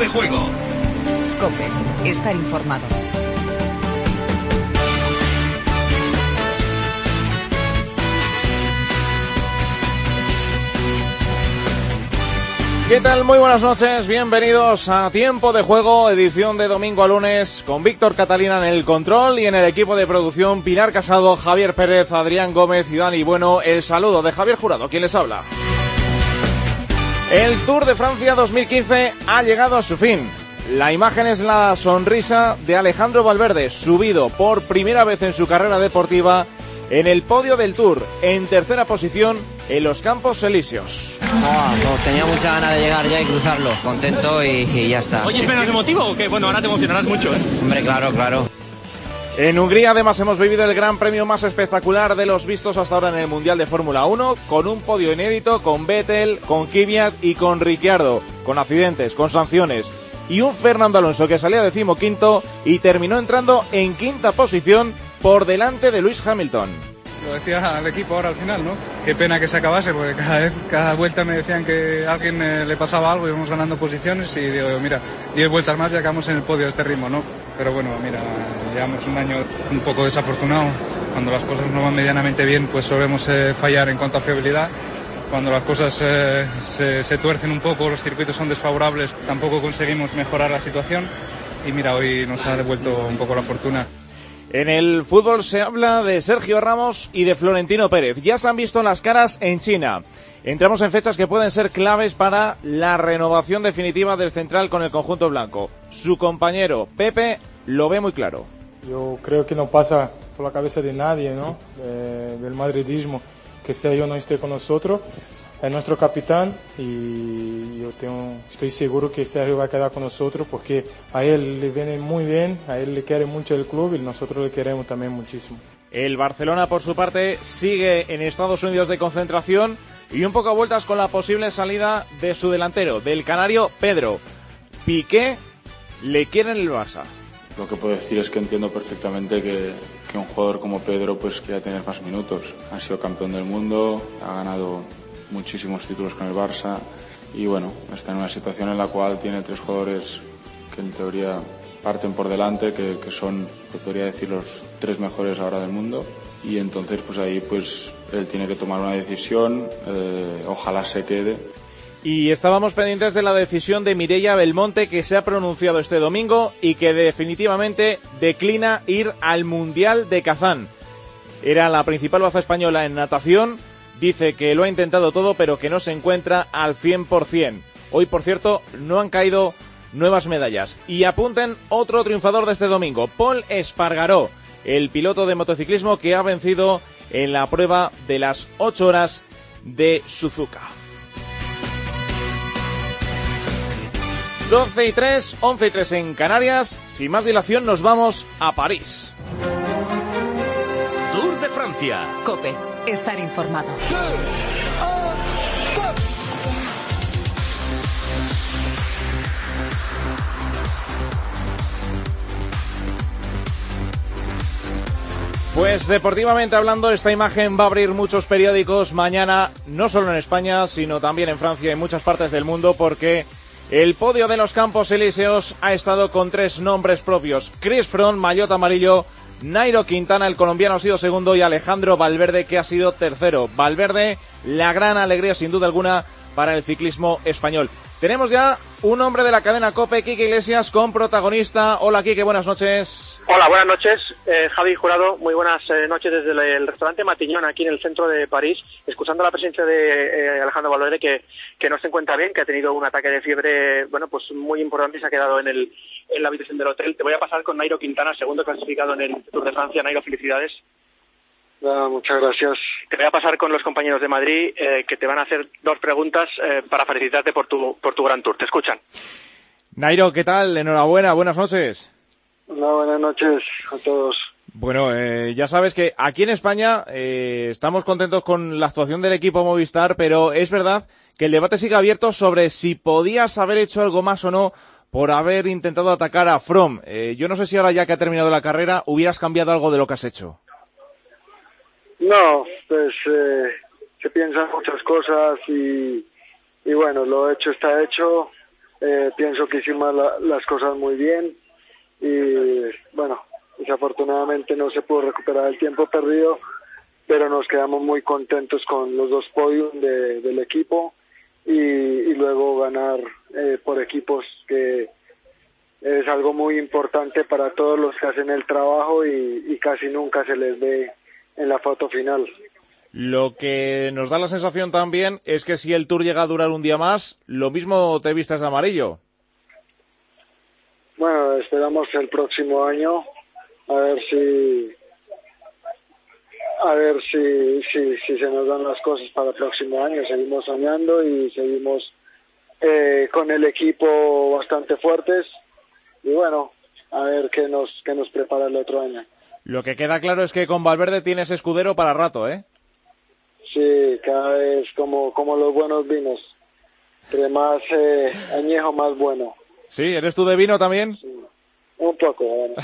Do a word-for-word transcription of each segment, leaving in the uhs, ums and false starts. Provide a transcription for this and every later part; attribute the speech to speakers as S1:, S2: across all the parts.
S1: de juego.
S2: COPE, estar informado.
S3: ¿Qué tal? Muy buenas noches, bienvenidos a Tiempo de Juego, edición de domingo a lunes, con Víctor Catalina en el control y en el equipo de producción Pilar Casado, Javier Pérez, Adrián Gómez y Dani Bueno. El saludo de Javier Jurado, quien les habla. El Tour de Francia dos mil quince ha llegado a su fin. La imagen es la sonrisa de Alejandro Valverde, subido por primera vez en su carrera deportiva en el podio del Tour, en tercera posición en los Campos Elíseos.
S4: Oh, pues tenía mucha ganas de llegar ya y cruzarlo, contento y, y ya está.
S5: Oye, ¿es menos emotivo o qué? Bueno, ahora te emocionarás mucho, ¿eh?
S4: Hombre, claro, claro.
S3: En Hungría además hemos vivido el gran premio más espectacular de los vistos hasta ahora en el Mundial de Fórmula uno, con un podio inédito, con Vettel, con Kvyat y con Ricciardo, con accidentes, con sanciones, y un Fernando Alonso que salía decimoquinto y terminó entrando en quinta posición por delante de Lewis Hamilton.
S6: Lo decía al equipo ahora al final, ¿no? Qué pena que se acabase, porque cada vez, cada vuelta me decían que a alguien eh, le pasaba algo, íbamos ganando posiciones y digo, mira, diez vueltas más y acabamos en el podio de este ritmo, ¿no? Pero bueno, mira, llevamos un año un poco desafortunado. Cuando las cosas no van medianamente bien, pues solemos eh, fallar en cuanto a fiabilidad. Cuando las cosas eh, se, se tuercen un poco, los circuitos son desfavorables, tampoco conseguimos mejorar la situación. Y mira, hoy nos ha devuelto un poco la fortuna.
S3: En el fútbol se habla de Sergio Ramos y de Florentino Pérez. Ya se han visto las caras en China. Entramos en fechas que pueden ser claves para la renovación definitiva del central con el conjunto blanco. Su compañero Pepe lo ve muy claro.
S7: Yo creo que no pasa por la cabeza de nadie, ¿no? Eh, del madridismo, que Sergio no esté con nosotros. Es nuestro capitán y yo tengo, estoy seguro que Sergio va a quedar con nosotros porque a él le viene muy bien, a él le quiere mucho el club y nosotros le queremos también muchísimo.
S3: El Barcelona, por su parte, sigue en Estados Unidos de concentración y un poco a vueltas con la posible salida de su delantero, del canario Pedro. Piqué le quiere en el Barça.
S8: Lo que puedo decir es que entiendo perfectamente que, que un jugador como Pedro pues quiera tener más minutos. Ha sido campeón del mundo, ha ganado muchísimos títulos con el Barça y bueno, está en una situación en la cual tiene tres jugadores que en teoría parten por delante, que, que son, que podría decir, los tres mejores ahora del mundo, y entonces pues ahí pues él tiene que tomar una decisión, eh, ojalá se quede.
S3: Y estábamos pendientes de la decisión de Mireia Belmonte, que se ha pronunciado este domingo y que definitivamente declina ir al Mundial de Kazán. Era la principal baza española en natación. Dice que lo ha intentado todo, pero que no se encuentra al cien por ciento. Hoy, por cierto, no han caído nuevas medallas. Y apunten otro triunfador de este domingo, Pol Espargaró, el piloto de motociclismo que ha vencido en la prueba de las ocho horas de Suzuka. doce y tres, once y tres en Canarias. Sin más dilación, nos vamos a París.
S1: Tour de Francia.
S2: COPE, estar informado.
S3: Pues deportivamente hablando, esta imagen va a abrir muchos periódicos mañana, no solo en España, sino también en Francia y en muchas partes del mundo, porque el podio de los Campos Elíseos ha estado con tres nombres propios: Chris Froome, maillot amarillo; Nairo Quintana, el colombiano, ha sido segundo; y Alejandro Valverde, que ha sido tercero. Valverde, la gran alegría sin duda alguna para el ciclismo español. Tenemos ya un hombre de la cadena COPE, Quique Iglesias, con protagonista. Hola Quique, buenas noches.
S9: Hola, buenas noches, eh, Javi Jurado, muy buenas eh, noches desde el, el restaurante Matiñón, aquí en el centro de París, excusando la presencia de eh, Alejandro Valverde, que, que no se encuentra bien, que ha tenido un ataque de fiebre, bueno, pues muy importante, y se ha quedado en, el, en la habitación del hotel. Te voy a pasar con Nairo Quintana, segundo clasificado en el Tour de Francia. Nairo, felicidades.
S10: Ah, muchas gracias.
S9: Te voy a pasar con los compañeros de Madrid, eh, que te van a hacer dos preguntas eh, para felicitarte por tu, por tu gran Tour. Te escuchan.
S3: Nairo, ¿qué tal? Enhorabuena, buenas noches.
S10: Hola, buenas noches a todos.
S3: Bueno, eh, ya sabes que aquí en España eh, estamos contentos con la actuación del equipo Movistar, pero es verdad que el debate sigue abierto sobre si podías haber hecho algo más o no por haber intentado atacar a Froome. Eh, yo no sé si ahora, ya que ha terminado la carrera, hubieras cambiado algo de lo que has hecho.
S10: No, pues eh, se piensan muchas cosas y, y bueno, lo hecho está hecho. eh, pienso que hicimos la, las cosas muy bien y bueno, desafortunadamente no se pudo recuperar el tiempo perdido, pero nos quedamos muy contentos con los dos podios de, del equipo y, y luego ganar eh, por equipos, que es algo muy importante para todos los que hacen el trabajo y, y casi nunca se les ve en la foto final.
S3: Lo que nos da la sensación también es que si el Tour llega a durar un día más, lo mismo te vistas de amarillo.
S10: Bueno, esperamos el próximo año a ver si a ver si, si, si se nos dan las cosas para el próximo año. Seguimos soñando y seguimos eh, con el equipo bastante fuertes y bueno, a ver qué nos qué nos prepara el otro año.
S3: Lo que queda claro es que con Valverde tienes escudero para rato, ¿eh?
S10: Sí, cada vez como como los buenos vinos, entre más eh, añejo más bueno.
S3: ¿Sí? ¿Eres tú de vino también?
S10: Sí. Un poco, bueno.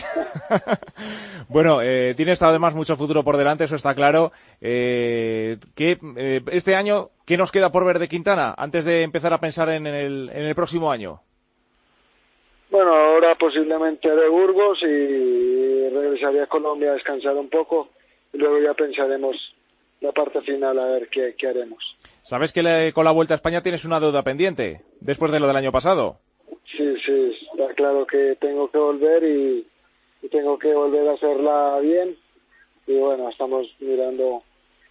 S3: Bueno, eh, tienes además mucho futuro por delante, eso está claro. Eh, ¿qué, eh, este año, ¿qué nos queda por ver de Quintana antes de empezar a pensar en el, en el próximo año?
S10: Bueno, ahora posiblemente de Burgos y regresaría a Colombia a descansar un poco y luego ya pensaremos la parte final a ver qué, qué haremos.
S3: ¿Sabes que le, con la Vuelta a España tienes una deuda pendiente después de lo del año pasado?
S10: Sí, sí, está claro que tengo que volver y, y tengo que volver a hacerla bien y bueno, estamos mirando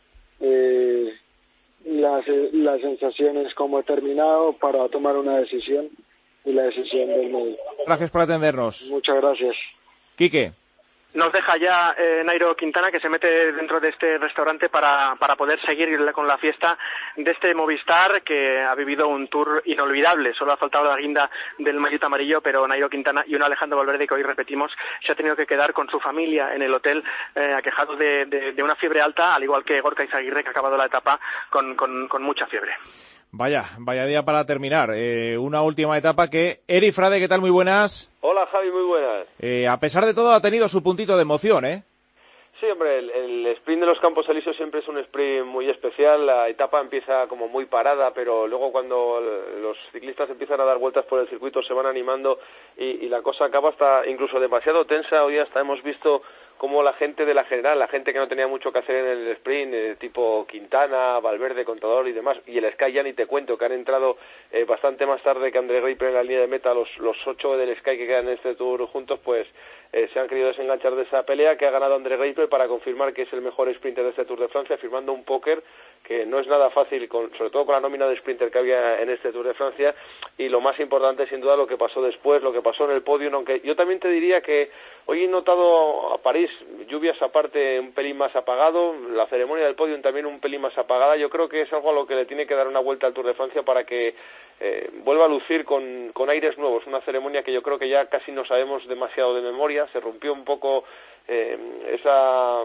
S10: eh, las, las sensaciones, cómo he terminado para tomar una decisión y la decisión del médico.
S3: Gracias por atendernos.
S10: Muchas gracias.
S3: Quique.
S9: Nos deja ya eh, Nairo Quintana, que se mete dentro de este restaurante para, para poder seguir con la fiesta de este Movistar, que ha vivido un tour inolvidable. Solo ha faltado la guinda del maillot amarillo, pero Nairo Quintana y un Alejandro Valverde, que hoy repetimos, se ha tenido que quedar con su familia en el hotel, eh, aquejado de, de, de una fiebre alta, al igual que Gorka Izaguirre, que ha acabado la etapa con, con, con mucha fiebre.
S3: Vaya, vaya día para terminar. Eh, una última etapa que... Eri Frade, ¿qué tal? Muy buenas.
S1: Hola, Javi, muy buenas.
S3: Eh, a pesar de todo ha tenido su puntito de emoción, ¿eh?
S1: Sí, hombre, el, el sprint de los Campos Elíseos siempre es un sprint muy especial. La etapa empieza como muy parada, pero luego cuando los ciclistas empiezan a dar vueltas por el circuito se van animando y, y la cosa acaba hasta incluso demasiado tensa. Hoy hasta hemos visto como la gente de la general, la gente que no tenía mucho que hacer en el sprint, eh, tipo Quintana, Valverde, Contador y demás, y el Sky ya ni te cuento, que han entrado eh, bastante más tarde que André Greipel en la línea de meta, los, los ocho del Sky que quedan en este Tour juntos, pues eh, se han querido desenganchar de esa pelea que ha ganado André Greipel para confirmar que es el mejor sprinter de este Tour de Francia, firmando un póker que no es nada fácil, con, sobre todo con la nómina de sprinter que había en este Tour de Francia, y lo más importante sin duda lo que pasó después, lo que pasó en el podio, aunque yo también te diría que hoy he notado a París lluvias aparte un pelín más apagado, la ceremonia del podio también un pelín más apagada. Yo creo que es algo a lo que le tiene que dar una vuelta al Tour de Francia para que eh, vuelva a lucir con, con aires nuevos, una ceremonia que yo creo que ya casi no sabemos demasiado de memoria, se rompió un poco eh, esa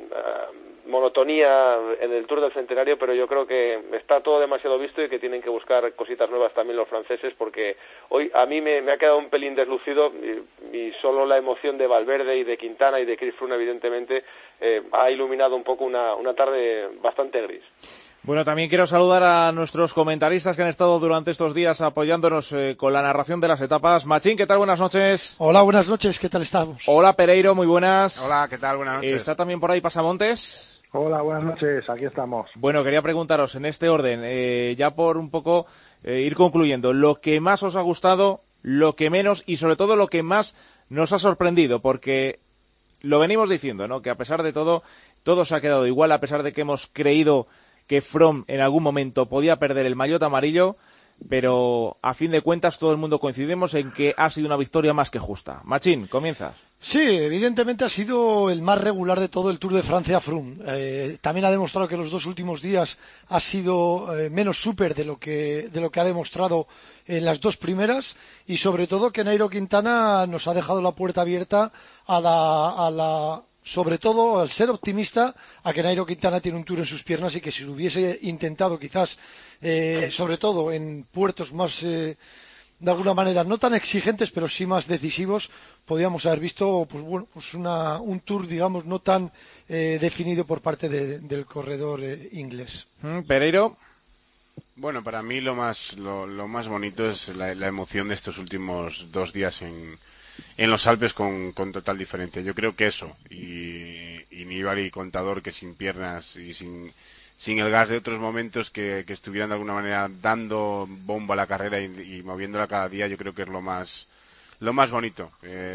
S1: uh, monotonía en el Tour del Centenario, pero yo creo que está todo demasiado visto y que tienen que buscar cositas nuevas también los franceses, porque hoy a mí me, me ha quedado un pelín deslucido y, y solo la emoción de Valverde y de Quintana y de Chris Froome evidentemente eh, ha iluminado un poco una, una tarde bastante gris.
S3: Bueno, también quiero saludar a nuestros comentaristas que han estado durante estos días apoyándonos eh, con la narración de las etapas. Machín, ¿qué tal? Buenas noches.
S11: Hola, buenas noches, ¿qué tal estamos?
S3: Hola, Pereiro, muy buenas.
S12: Hola, ¿qué tal? Buenas noches.
S3: ¿Está también por ahí Pasamontes?
S13: Hola, buenas noches, aquí estamos.
S3: Bueno, quería preguntaros en este orden, eh, ya por un poco eh, ir concluyendo, lo que más os ha gustado, lo que menos y sobre todo lo que más nos ha sorprendido, porque lo venimos diciendo, ¿no? Que a pesar de todo, todo se ha quedado igual, a pesar de que hemos creído que Froome en algún momento podía perder el maillot amarillo, pero a fin de cuentas todo el mundo coincidimos en que ha sido una victoria más que justa. Machín, comienzas.
S11: Sí, evidentemente ha sido el más regular de todo el Tour de Francia Froome. Eh, también ha demostrado que los dos últimos días ha sido eh, menos súper de lo que de lo que ha demostrado en las dos primeras, y sobre todo que Nairo Quintana nos ha dejado la puerta abierta a la, a la sobre todo al ser optimista, a que Nairo Quintana tiene un Tour en sus piernas y que si lo hubiese intentado quizás, eh, sobre todo en puertos más, eh, de alguna manera, no tan exigentes, pero sí más decisivos, podríamos haber visto pues bueno, pues una, un Tour, digamos, no tan eh, definido por parte de, del corredor eh, inglés.
S3: Mm, Pereiro.
S12: Bueno, para mí lo más lo, lo más bonito es la, la emoción de estos últimos dos días en, en los Alpes con, con total diferencia. Yo creo que eso, y, y Nibali y Contador, que sin piernas y sin, sin el gas de otros momentos que, que estuvieran de alguna manera dando bombo a la carrera y, y moviéndola cada día, yo creo que es lo más lo más bonito.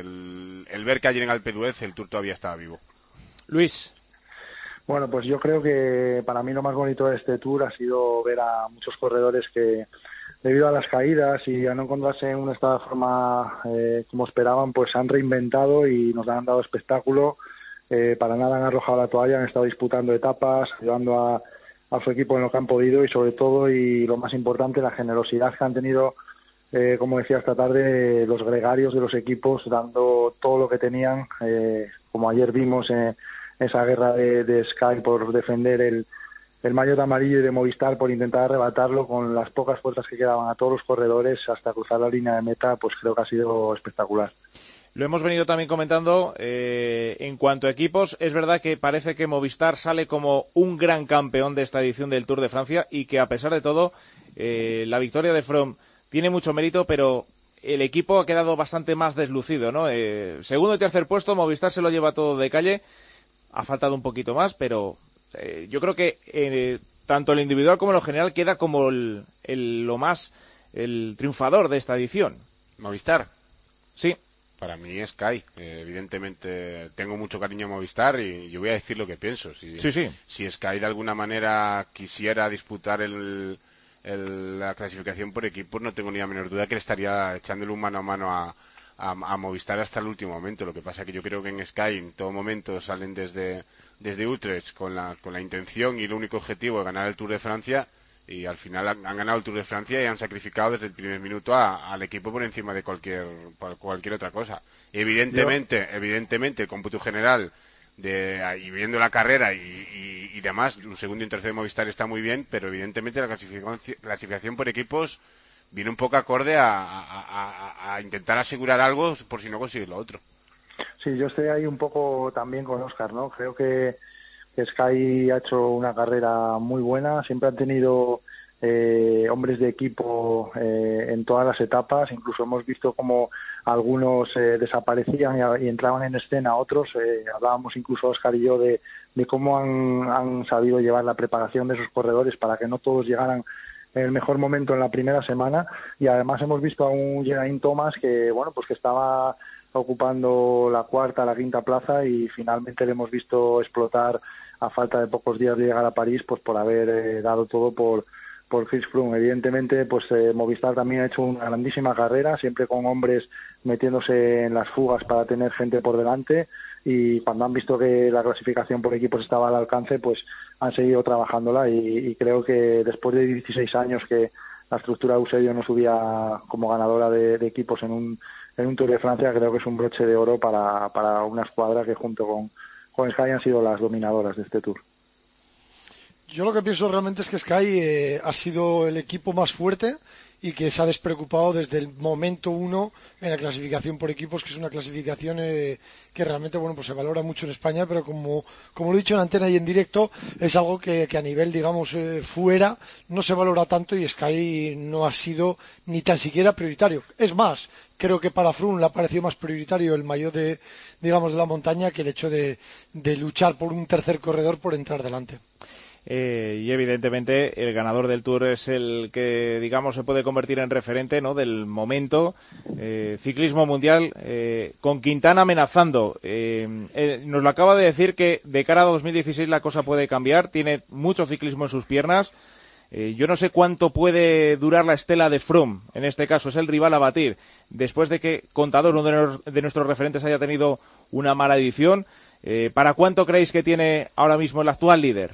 S12: El, el ver que ayer en Alpe d'Huez el Tour todavía estaba vivo.
S3: Luis.
S13: Bueno, pues yo creo que para mí lo más bonito de este Tour ha sido ver a muchos corredores que, debido a las caídas y a no encontrarse en un estado de forma eh, como esperaban, pues se han reinventado y nos han dado espectáculo. Eh, para nada han arrojado la toalla, han estado disputando etapas, ayudando a, a su equipo en lo que han podido y sobre todo, y lo más importante, la generosidad que han tenido, eh, como decía esta tarde, los gregarios de los equipos, dando todo lo que tenían, eh, como ayer vimos eh, esa guerra de, de Sky por defender el, el maillot amarillo y de Movistar por intentar arrebatarlo con las pocas fuerzas que quedaban a todos los corredores hasta cruzar la línea de meta, pues creo que ha sido espectacular.
S3: Lo hemos venido también comentando eh, en cuanto a equipos. Es verdad que parece que Movistar sale como un gran campeón de esta edición del Tour de Francia y que a pesar de todo eh, la victoria de Froome tiene mucho mérito, pero el equipo ha quedado bastante más deslucido, ¿no? Eh, segundo y tercer puesto, Movistar se lo lleva todo de calle. Ha faltado un poquito más, pero eh, yo creo que eh, tanto el individual como lo general queda como el, el, lo más el triunfador de esta edición.
S12: ¿Movistar?
S3: Sí.
S12: Para mí es Sky. Eh, evidentemente tengo mucho cariño a Movistar y yo voy a decir lo que pienso. Si,
S3: sí, sí.
S12: si Sky de alguna manera quisiera disputar el, el, la clasificación por equipos, no tengo ni la menor duda que le estaría echándole un mano a mano a A, a Movistar hasta el último momento. Lo que pasa es que yo creo que en Sky en todo momento salen desde desde Utrecht con la con la intención y el único objetivo de ganar el Tour de Francia, y al final han, han ganado el Tour de Francia y han sacrificado desde el primer minuto a, al equipo por encima de cualquier por cualquier otra cosa. Evidentemente, yo... evidentemente el cómputo general de y viendo la carrera y, y, y demás, un segundo y un tercero de Movistar está muy bien, pero evidentemente la clasificación, clasificación por equipos viene un poco acorde a, a, a, a intentar asegurar algo por si no consigues lo otro.
S13: Sí, yo estoy ahí un poco también con Óscar, ¿no? Creo que, que Sky ha hecho una carrera muy buena, siempre han tenido eh, hombres de equipo eh, en todas las etapas, incluso hemos visto como algunos eh, desaparecían y, y entraban en escena otros, eh, hablábamos incluso Óscar y yo de, de cómo han, han sabido llevar la preparación de esos corredores para que no todos llegaran en el mejor momento en la primera semana, y además hemos visto a un Geraint Thomas que, bueno, pues que estaba ocupando la cuarta, la quinta plaza y finalmente le hemos visto explotar a falta de pocos días de llegar a París, pues por haber eh, dado todo por por Chris Froome. Evidentemente, pues eh, Movistar también ha hecho una grandísima carrera, siempre con hombres metiéndose en las fugas para tener gente por delante, y cuando han visto que la clasificación por equipos estaba al alcance, pues han seguido trabajándola, y, y creo que después de dieciséis años que la estructura de Eusebio no subía como ganadora de, de equipos en un en un Tour de Francia, creo que es un broche de oro para, para una escuadra que junto con, con Sky han sido las dominadoras de este Tour.
S11: Yo lo que pienso realmente es que Sky eh, ha sido el equipo más fuerte y que se ha despreocupado desde el momento uno en la clasificación por equipos, que es una clasificación eh, que realmente bueno pues se valora mucho en España, pero como, como lo he dicho en antena y en directo, es algo que, que a nivel, digamos, eh, fuera no se valora tanto, y Sky no ha sido ni tan siquiera prioritario. Es más, creo que para Froome le ha parecido más prioritario el maillot de, digamos, de la montaña que el hecho de, de luchar por un tercer corredor por entrar delante.
S3: Eh, y evidentemente el ganador del Tour es el que, digamos, se puede convertir en referente, ¿no?, del momento. Eh, ciclismo mundial, eh, con Quintana amenazando. Eh, eh, nos lo acaba de decir que de cara a dos mil dieciséis la cosa puede cambiar. Tiene mucho ciclismo en sus piernas. Eh, yo no sé cuánto puede durar la estela de Froome. En este caso es el rival a batir. Después de que Contador, uno de, los, de nuestros referentes, haya tenido una mala edición. Eh, ¿Para cuánto creéis que tiene ahora mismo el actual líder?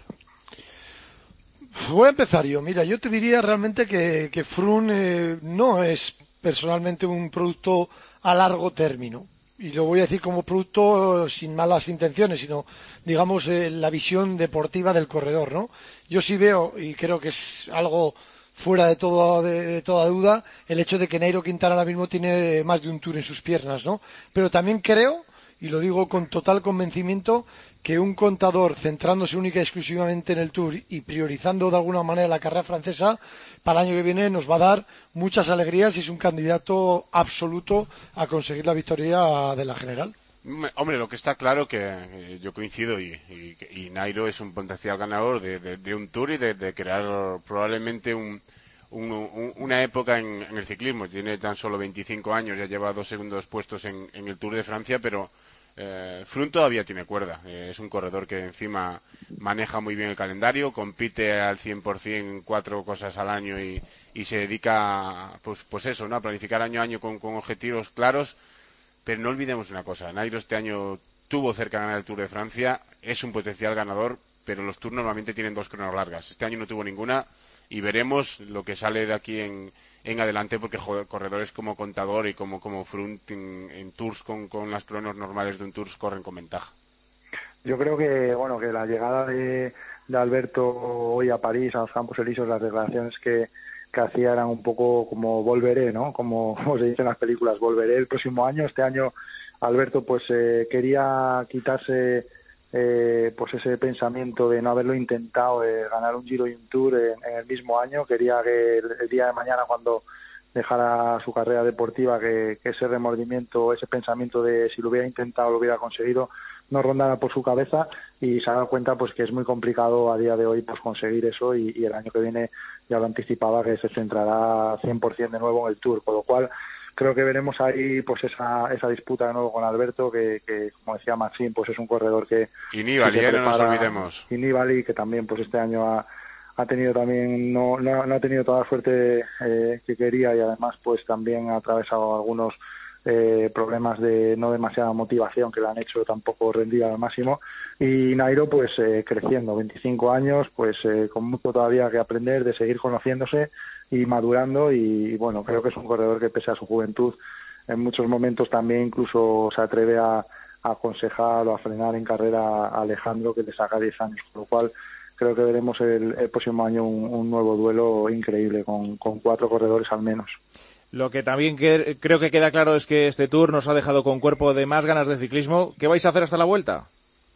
S11: Voy a empezar yo. Mira, yo te diría realmente que, que Froome eh, no es personalmente un producto a largo término. Y lo voy a decir como producto sin malas intenciones, sino, digamos, eh, la visión deportiva del corredor, ¿no? Yo sí veo, y creo que es algo fuera de, todo, de, de toda duda, el hecho de que Nairo Quintana ahora mismo tiene más de un Tour en sus piernas, ¿no? Pero también creo, y lo digo con total convencimiento, que un contador centrándose única y exclusivamente en el Tour y priorizando de alguna manera la carrera francesa para el año que viene nos va a dar muchas alegrías y es un candidato absoluto a conseguir la victoria de la general.
S12: Hombre, lo que está claro que eh, yo coincido y, y, y Nairo es un potencial ganador de, de, de un Tour y de, de crear probablemente un, un, un, una época en, en el ciclismo. Tiene tan solo veinticinco años, ya lleva dos segundos puestos en, en el Tour de Francia, pero eh, Froome todavía tiene cuerda. Eh, es un corredor que encima maneja muy bien el calendario, compite al cien por ciento en cuatro cosas al año y, y se dedica pues, pues eso, ¿no? A planificar año a año con, con objetivos claros. Pero no olvidemos una cosa, Nairo este año tuvo cerca de ganar el Tour de Francia, es un potencial ganador, pero los Tours normalmente tienen dos cronos largas. Este año no tuvo ninguna y veremos lo que sale de aquí en, en adelante, porque joder, corredores como Contador y como, como Froome en, en Tours con, con las cronos normales de un Tours corren con ventaja.
S13: Yo creo que bueno que la llegada de, de Alberto hoy a París, a los Campos Elíseos, las declaraciones que que hacía eran un poco como volveré, ¿no? Como, como se dice en las películas, volveré el próximo año. Este año Alberto pues eh, quería quitarse eh, pues ese pensamiento de no haberlo intentado, de ganar un Giro y un Tour en, en el mismo año. Quería que el, el día de mañana, cuando dejara su carrera deportiva, que, que ese remordimiento, ese pensamiento de si lo hubiera intentado, lo hubiera conseguido, no rondara por su cabeza, y se ha dado cuenta pues que es muy complicado a día de hoy pues conseguir eso, y, y el año que viene ya lo anticipaba que se centrará cien por ciento de nuevo en el Tour, con lo cual creo que veremos ahí pues esa esa disputa de nuevo con Alberto, que, que como decía Maxim, pues es un corredor que
S12: y Nibali, que eh, no nos olvidemos,
S13: y Nibali, que también pues este año ha ha tenido también no no, no ha tenido toda la suerte eh, que quería, y además pues también ha atravesado algunos Eh, problemas de no demasiada motivación que le han hecho tampoco rendir al máximo, y Nairo pues eh, creciendo, veinticinco años, pues eh, con mucho todavía que aprender, de seguir conociéndose y madurando, y, y bueno, creo que es un corredor que pese a su juventud en muchos momentos también incluso se atreve a, a aconsejar o a frenar en carrera a Alejandro, que le saca diez años, con lo cual creo que veremos el, el próximo año un, un nuevo duelo increíble con, con cuatro corredores al menos.
S3: Lo que también que, creo que queda claro es que este Tour nos ha dejado con cuerpo de más ganas de ciclismo. ¿Qué vais a hacer hasta la vuelta?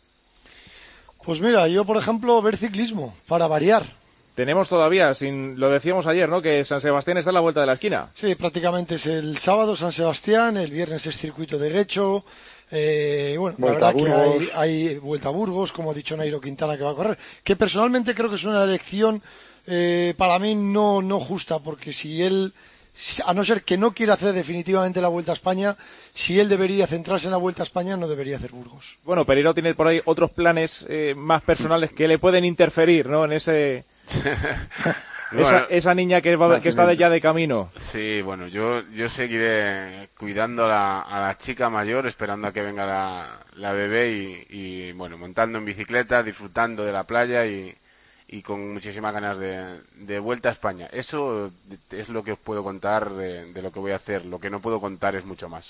S11: Pues mira, yo por ejemplo ver ciclismo, para variar.
S3: Tenemos todavía, sin, lo decíamos ayer, ¿no? Que San Sebastián está a la vuelta de la esquina.
S11: Sí, prácticamente es el sábado San Sebastián, el viernes es circuito de Guecho. Eh, bueno,
S13: Vuelta
S11: la verdad que hay, hay Vuelta a Burgos, como ha dicho Nairo Quintana, que va a correr. Que personalmente creo que es una elección eh, para mí no, no justa, porque si él, a no ser que no quiera hacer definitivamente la Vuelta a España, si él debería centrarse en la Vuelta a España, no debería hacer Burgos.
S3: Bueno, Pereiro tiene por ahí otros planes eh, más personales que le pueden interferir, ¿no? En ese...
S12: Bueno,
S3: esa, esa niña que, va, que está ya de camino.
S12: Sí, bueno, yo yo seguiré cuidando a la, a la chica mayor, esperando a que venga la, la bebé y, y, bueno, montando en bicicleta, disfrutando de la playa y, y con muchísimas ganas de, de vuelta a España. Eso es lo que os puedo contar de, de lo que voy a hacer. Lo que no puedo contar es mucho más.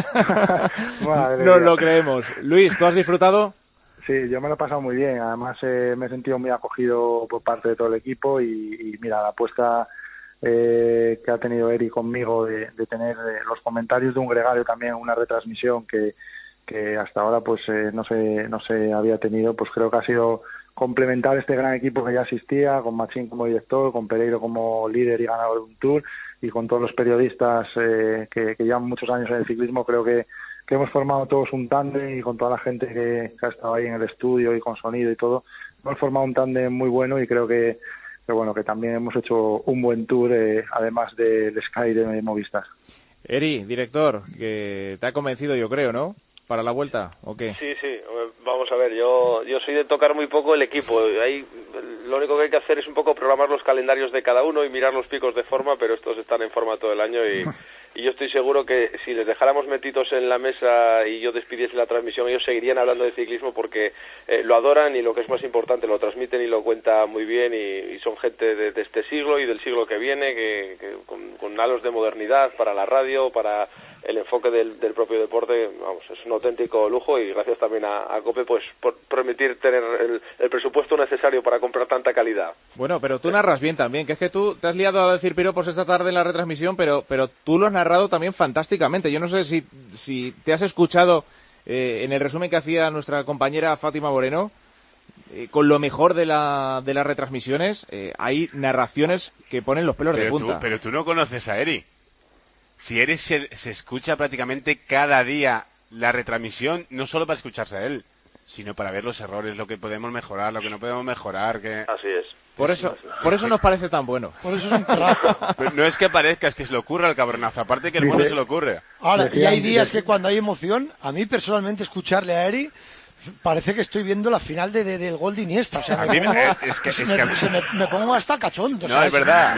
S3: Nos lo creemos. Luis, ¿tú has disfrutado?
S13: Sí, yo me lo he pasado muy bien. Además eh, me he sentido muy acogido por parte de todo el equipo, y, y mira, la apuesta eh, que ha tenido Eri conmigo de, de tener eh, los comentarios de un gregario también, una retransmisión que, que hasta ahora pues eh, no se no se había tenido, pues creo que ha sido complementar este gran equipo que ya existía, con Machín como director, con Pereiro como líder y ganador de un Tour, y con todos los periodistas eh, que, que llevan muchos años en el ciclismo. Creo que que hemos formado todos un tándem, y con toda la gente que, que ha estado ahí en el estudio y con sonido y todo, hemos formado un tándem muy bueno, y creo que, que bueno que también hemos hecho un buen tour, eh, además del Sky de Movistar.
S3: Eri, director, que te ha convencido, yo creo, ¿no? ¿Para la vuelta o qué?
S1: Sí, sí, vamos a ver, yo yo soy de tocar muy poco el equipo. Ahí, lo único que hay que hacer es un poco programar los calendarios de cada uno y mirar los picos de forma, pero estos están en forma todo el año, y, y yo estoy seguro que si les dejáramos metidos en la mesa y yo despidiese la transmisión, ellos seguirían hablando de ciclismo, porque eh, lo adoran, y lo que es más importante, lo transmiten y lo cuentan muy bien, y, y son gente de, de este siglo y del siglo que viene, que, que con, con halos de modernidad para la radio, para el enfoque del, del propio deporte. Vamos, es un auténtico lujo, y gracias también a, a COPE pues por permitir tener el, el presupuesto necesario para comprar tanta calidad.
S3: Bueno, pero tú narras bien también, que es que tú te has liado a decir piropos esta tarde en la retransmisión, pero pero tú lo has narrado también fantásticamente. Yo no sé si si te has escuchado eh, en el resumen que hacía nuestra compañera Fátima Moreno, eh, con lo mejor de, la, de las retransmisiones, eh, hay narraciones que ponen los pelos
S12: pero
S3: de punta.
S12: Tú, pero tú no conoces a Eri. Si Eri se, se escucha prácticamente cada día la retransmisión, no solo para escucharse a él, sino para ver los errores, lo que podemos mejorar, lo que no podemos mejorar. Que...
S1: Así es.
S3: Por eso, por eso nos parece tan bueno.
S11: Por eso es un crack.
S12: Pero no es que parezca, es que se le ocurre al cabronazo. Aparte que el bueno se le ocurre.
S11: Ahora, y hay días que cuando hay emoción, a mí personalmente escucharle a Eri parece que estoy viendo la final de, de, del gol de Iniesta. O sea, me, pongo,
S12: es que, es
S11: me,
S12: que...
S11: me, me pongo hasta cachondo.
S12: No,
S11: ¿sabes?
S12: es verdad.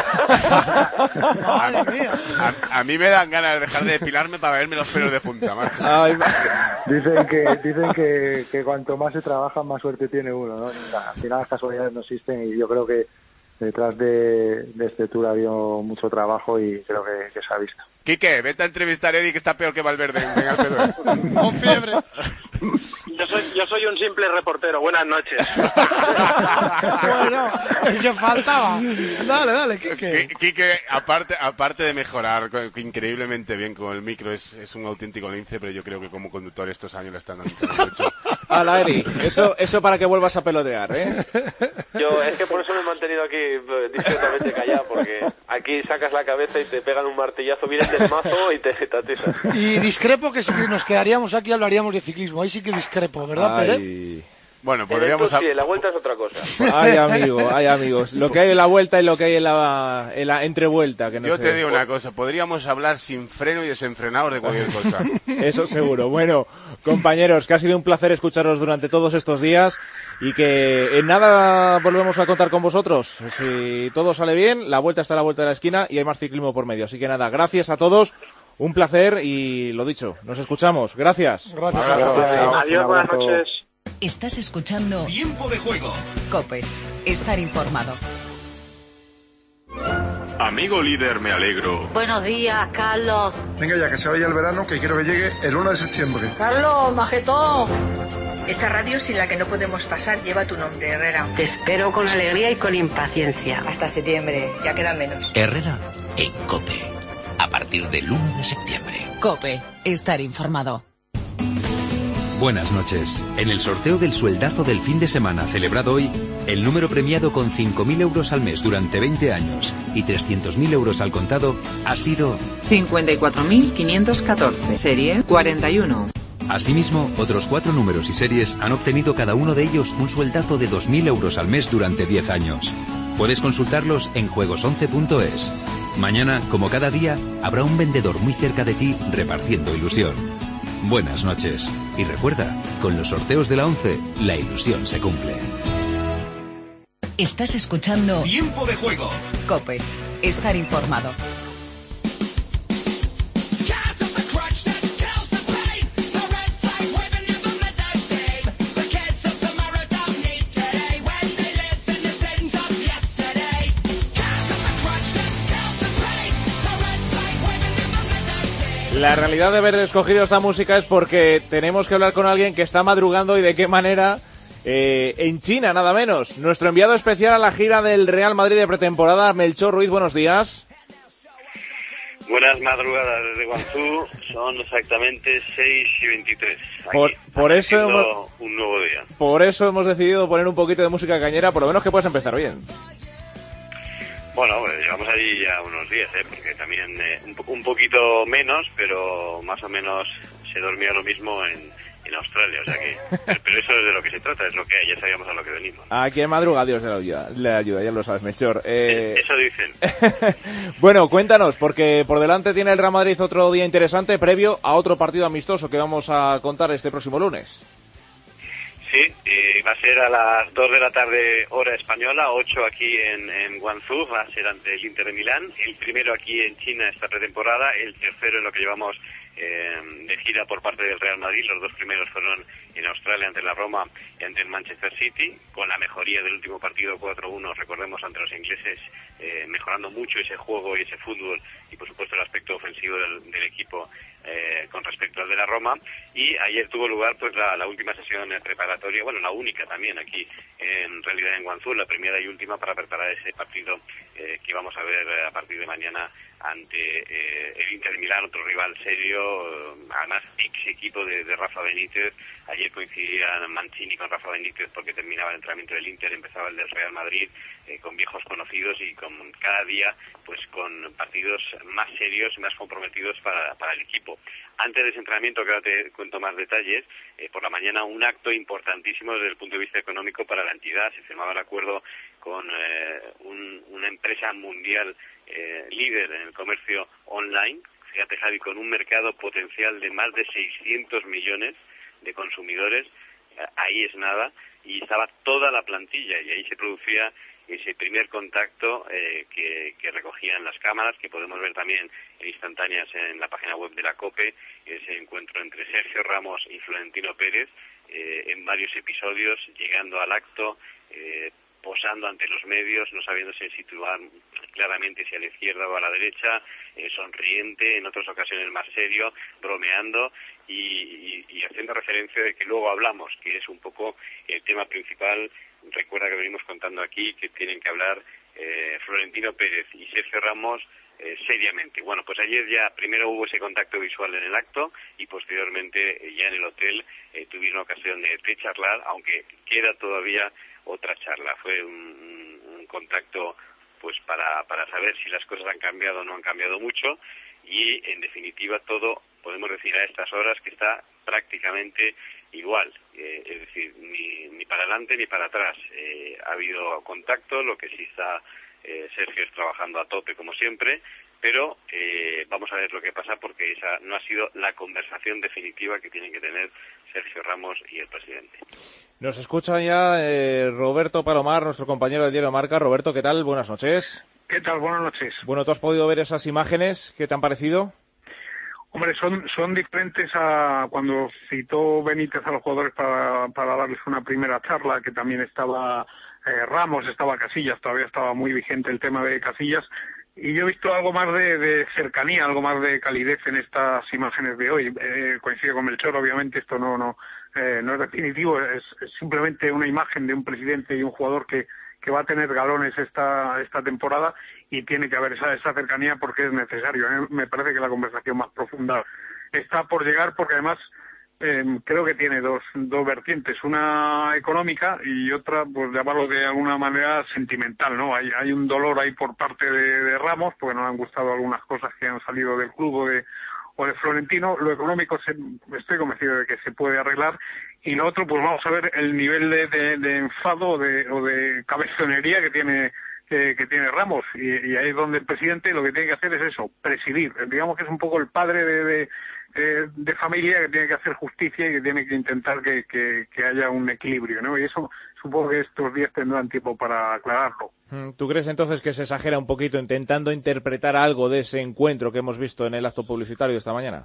S11: Madre mía.
S12: A, a mí me dan ganas de dejar de depilarme para verme los pelos de punta, macho.
S3: Ay,
S13: Dicen que dicen que, que cuanto más se trabaja, más suerte tiene uno, ¿no? O sea, al final las casualidades no existen y yo creo que detrás de, de este tour ha habido mucho trabajo y creo que, que se ha visto.
S12: Quique, vete a entrevistar a Eddie, que está peor que Valverde. Venga,
S11: con fiebre.
S9: Yo soy, yo soy un simple reportero. Buenas noches.
S11: Bueno, el que faltaba. Dale, dale, Quique.
S12: Quique, aparte, aparte de mejorar increíblemente bien con el micro, es, es un auténtico lince, pero yo creo que como conductor estos años le están dando mucho.
S3: Hala, Eri, eso, eso para que vuelvas a pelotear, ¿eh?
S1: Yo, es que por eso me he mantenido aquí discretamente callado, porque aquí sacas la cabeza y te pegan un martillazo, vienes del mazo y te atizas.
S11: Y discrepo que si nos quedaríamos aquí hablaríamos de ciclismo, ahí sí que discrepo, ¿verdad, Pere?
S12: Bueno, podríamos...
S1: Sí, la vuelta es otra cosa.
S3: Ay, amigo, ay, amigos. Lo que hay en la vuelta y lo que hay en la, en la entrevuelta. Que no
S12: Yo
S3: sé.
S12: te digo una cosa, podríamos hablar sin freno y desenfrenados de cualquier cosa.
S3: Eso seguro. Bueno, compañeros, que ha sido un placer escucharos durante todos estos días y que en nada volvemos a contar con vosotros. Si todo sale bien, la vuelta está a la vuelta de la esquina y hay más ciclismo por medio. Así que nada, gracias a todos. Un placer y lo dicho, nos escuchamos. Gracias.
S11: Gracias.
S9: Gracias. Adiós, buenas noches.
S2: Estás escuchando
S14: Tiempo de Juego.
S2: COPE. Estar informado.
S15: Amigo líder, me alegro.
S16: Buenos días, Carlos.
S17: Venga ya, que se vaya el verano, que quiero que llegue el uno de septiembre.
S16: Carlos, majetón.
S18: Esa radio sin la que no podemos pasar lleva tu nombre, Herrera.
S16: Te espero con alegría y con impaciencia.
S18: Hasta septiembre, ya queda menos.
S14: Herrera en COPE. A partir del uno de septiembre.
S2: COPE. Estar informado.
S19: Buenas noches. En el sorteo del sueldazo del fin de semana celebrado hoy, el número premiado con cinco mil euros al mes durante veinte años y trescientos mil euros al contado ha sido
S20: cincuenta y cuatro mil quinientos catorce, serie cuarenta y uno.
S19: Asimismo, otros cuatro números y series han obtenido cada uno de ellos un sueldazo de dos mil euros al mes durante diez años. Puedes consultarlos en juegos once punto es. Mañana, como cada día, habrá un vendedor muy cerca de ti repartiendo ilusión. Buenas noches. Y recuerda, con los sorteos de la once, la ilusión se cumple.
S2: Estás escuchando
S14: Tiempo de Juego.
S2: COPE. Estar informado.
S3: La realidad de haber escogido esta música es porque tenemos que hablar con alguien que está madrugando y de qué manera eh, en China, nada menos. Nuestro enviado especial a la gira del Real Madrid de pretemporada, Melchor Ruiz, buenos días.
S21: Buenas madrugadas desde Guangzhou, son exactamente seis y veintitrés. Aquí,
S3: por, por eso
S21: hemos, un nuevo día.
S3: Por eso hemos decidido poner un poquito de música cañera, por lo menos que puedas empezar bien.
S21: Bueno, pues llevamos ahí ya unos días, ¿eh? Porque también eh, un, un poquito menos, pero más o menos se dormía lo mismo en, en Australia, o sea que... Pero, pero eso es de lo que se trata, es lo que hay, ya sabíamos a lo que venimos.
S3: A quien madruga Dios le ayuda, le ayuda, ya lo sabes, Melchor. Eh...
S21: Eso dicen.
S3: Bueno, cuéntanos, porque por delante tiene el Real Madrid otro día interesante, previo a otro partido amistoso que vamos a contar este próximo lunes.
S21: Sí, eh, va a ser a las dos de la tarde hora española, ocho aquí en, en Guangzhou, va a ser ante el Inter de Milán, el primero aquí en China esta pretemporada, el tercero en lo que llevamos eh, de gira por parte del Real Madrid, los dos primeros fueron en Australia ante la Roma y ante el Manchester City, con la mejoría del último partido cuatro uno, recordemos, ante los ingleses, eh, mejorando mucho ese juego y ese fútbol y por supuesto el aspecto ofensivo del, del equipo eh, con respecto al de la Roma, y ayer tuvo lugar pues la, la última sesión preparatoria, bueno, la única también aquí en realidad en Guangzhou, la primera y última para preparar ese partido eh, que vamos a ver a partir de mañana ante eh, el Inter de Milán, otro rival serio, además ex equipo de, de Rafa Benítez. Ayer coincidía Mancini con Rafa Benítez porque terminaba el entrenamiento del Inter, empezaba el del Real Madrid, eh, con viejos conocidos y con cada día pues con partidos más serios y más comprometidos para, para el equipo. Antes de ese entrenamiento, que ahora te cuento más detalles, eh, por la mañana un acto importantísimo desde el punto de vista económico para la entidad. Se firmaba el acuerdo con eh, un, una empresa mundial eh, líder en el comercio online, fíjate Javi, con un mercado potencial de más de seiscientos millones de consumidores, eh, ahí es nada, y estaba toda la plantilla, y ahí se producía ese primer contacto eh, que, que recogían las cámaras, que podemos ver también en instantáneas en la página web de la COPE, ese encuentro entre Sergio Ramos y Florentino Pérez, eh, en varios episodios, llegando al acto, eh, posando ante los medios, no sabiéndose situar claramente si a la izquierda o a la derecha, eh, sonriente, en otras ocasiones más serio, bromeando y, y, y haciendo referencia de que luego hablamos, que es un poco el tema principal. Recuerda que venimos contando aquí que tienen que hablar eh, Florentino Pérez y Sergio Ramos eh, seriamente. Bueno, pues ayer ya primero hubo ese contacto visual en el acto y posteriormente eh, ya en el hotel eh, tuvieron ocasión de, de charlar, aunque queda todavía otra charla. Fue un, un contacto pues para, para saber si las cosas han cambiado o no han cambiado mucho, y en definitiva todo, podemos decir a estas horas que está prácticamente igual, eh, es decir, ni, ni para adelante ni para atrás. Eh, ha habido contacto, lo que sí está eh, Sergio es trabajando a tope como siempre, pero eh, vamos a ver lo que pasa, porque esa no ha sido la conversación definitiva que tienen que tener Sergio Ramos y el presidente.
S3: Nos escucha ya eh, Roberto Palomar, nuestro compañero del diario Marca. Roberto, ¿qué tal? Buenas noches.
S5: ¿Qué tal? Buenas noches.
S3: Bueno, ¿tú has podido ver esas imágenes? ¿Qué te han parecido?
S5: Hombre, son, son diferentes a cuando citó Benítez a los jugadores para, para darles una primera charla, que también estaba eh, Ramos, estaba Casillas, todavía estaba muy vigente el tema de Casillas. Y yo he visto algo más de, de cercanía, algo más de calidez en estas imágenes de hoy. Eh, coincide con Melchor, obviamente esto no no eh, no es definitivo, es, es simplemente una imagen de un presidente y un jugador que, que va a tener galones esta esta temporada, y tiene que haber esa, esa cercanía porque es necesario. ¿eh? Me parece que la conversación más profunda está por llegar, porque además eh, creo que tiene dos, dos vertientes, una económica y otra, pues llamarlo de alguna manera sentimental, ¿no? Hay, hay un dolor ahí por parte de, de Ramos, porque no le han gustado algunas cosas que han salido del club o de, o de Florentino. Lo económico se, estoy convencido de que se puede arreglar, y lo otro, pues vamos a ver el nivel de, de, de enfado o de, o de cabezonería que tiene que, que tiene Ramos, y, y ahí es donde el presidente lo que tiene que hacer es eso, presidir. Digamos que es un poco el padre de, de Eh, de familia, que tiene que hacer justicia y que tiene que intentar que, que, que haya un equilibrio, ¿no? Y eso supongo que estos días tendrán tiempo para aclararlo.
S3: ¿Tú crees entonces que se exagera un poquito intentando interpretar algo de ese encuentro que hemos visto en el acto publicitario de esta mañana?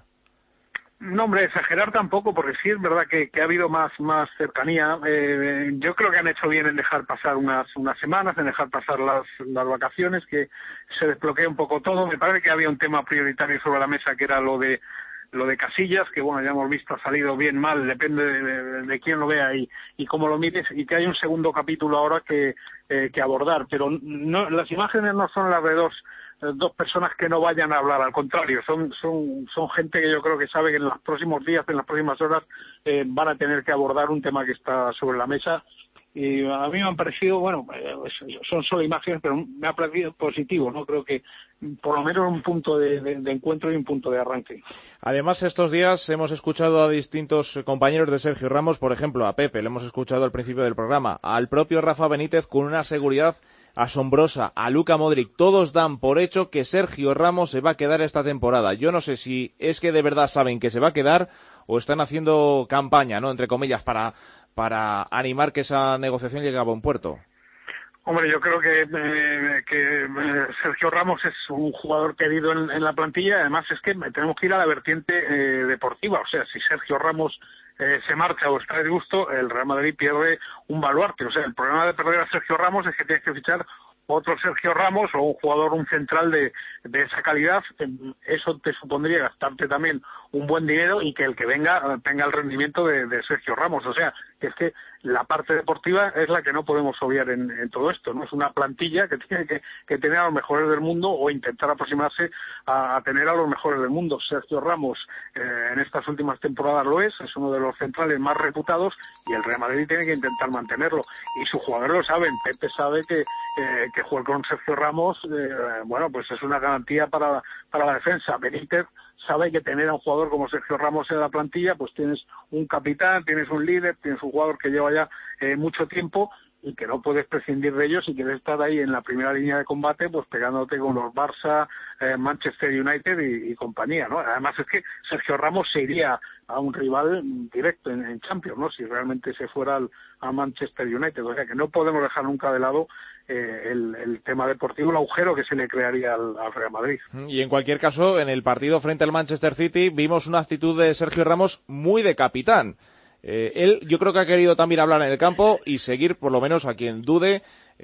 S5: No, hombre, exagerar tampoco, porque sí es verdad que, que ha habido más más cercanía. Eh, yo creo que han hecho bien en dejar pasar unas unas semanas, en dejar pasar las, las vacaciones, que se desbloquee un poco todo. Me parece que había un tema prioritario sobre la mesa, que era lo de lo de Casillas, que bueno, ya hemos visto, ha salido bien, mal, depende de, de, de quién lo vea y, y cómo lo mires, y que hay un segundo capítulo ahora que, eh, que abordar, pero no, las imágenes no son las de dos, dos personas que no vayan a hablar, al contrario, son, son, son gente que yo creo que sabe que en los próximos días, en las próximas horas, eh, van a tener que abordar un tema que está sobre la mesa. Y a mí me han parecido, bueno, son solo imágenes, pero me ha parecido positivo, ¿no? Creo que por lo menos un punto de, de, de encuentro y un punto de arranque.
S3: Además, estos días hemos escuchado a distintos compañeros de Sergio Ramos, por ejemplo, a Pepe, le hemos escuchado al principio del programa, al propio Rafa Benítez con una seguridad asombrosa, a Luka Modric. Todos dan por hecho que Sergio Ramos se va a quedar esta temporada. Yo no sé si es que de verdad saben que se va a quedar o están haciendo campaña, ¿no?, entre comillas, para... para animar que esa negociación llegue a buen puerto.
S5: Hombre, yo creo que, eh, que eh, Sergio Ramos es un jugador querido en, en la plantilla. Además es que tenemos que ir a la vertiente eh, deportiva. O sea, si Sergio Ramos eh, se marcha o está de disgusto, el Real Madrid pierde un baluarte. O sea, el problema de perder a Sergio Ramos es que tienes que fichar otro Sergio Ramos o un jugador, un central de, de esa calidad. Eso te supondría gastarte también un buen dinero y que el que venga tenga el rendimiento de, de Sergio Ramos. O sea, que es que la parte deportiva es la que no podemos obviar en, en todo esto, ¿no? Es una plantilla que tiene que, que tener a los mejores del mundo o intentar aproximarse a, a tener a los mejores del mundo. Sergio Ramos eh, en estas últimas temporadas lo es, es uno de los centrales más reputados y el Real Madrid tiene que intentar mantenerlo. Y sus jugadores lo saben, Pepe sabe que, eh, que jugar con Sergio Ramos, eh, bueno, pues es una garantía para, para la defensa. Benítez sabe que tener a un jugador como Sergio Ramos en la plantilla, pues tienes un capitán, tienes un líder, tienes un jugador que lleva ya eh, mucho tiempo y que no puedes prescindir de ellos y quieres estar ahí en la primera línea de combate, pues pegándote con los Barça, eh, Manchester United y, y compañía, ¿no? Además es que Sergio Ramos se iría a un rival directo en, en Champions, ¿no? Si realmente se fuera al, a Manchester United, o sea que no podemos dejar nunca de lado eh, el, el tema deportivo, el agujero que se le crearía al, al Real Madrid.
S3: Y en cualquier caso, en el partido frente al Manchester City vimos una actitud de Sergio Ramos muy de capitán. Eh, él yo creo que ha querido también hablar en el campo y seguir, por lo menos a quien dude,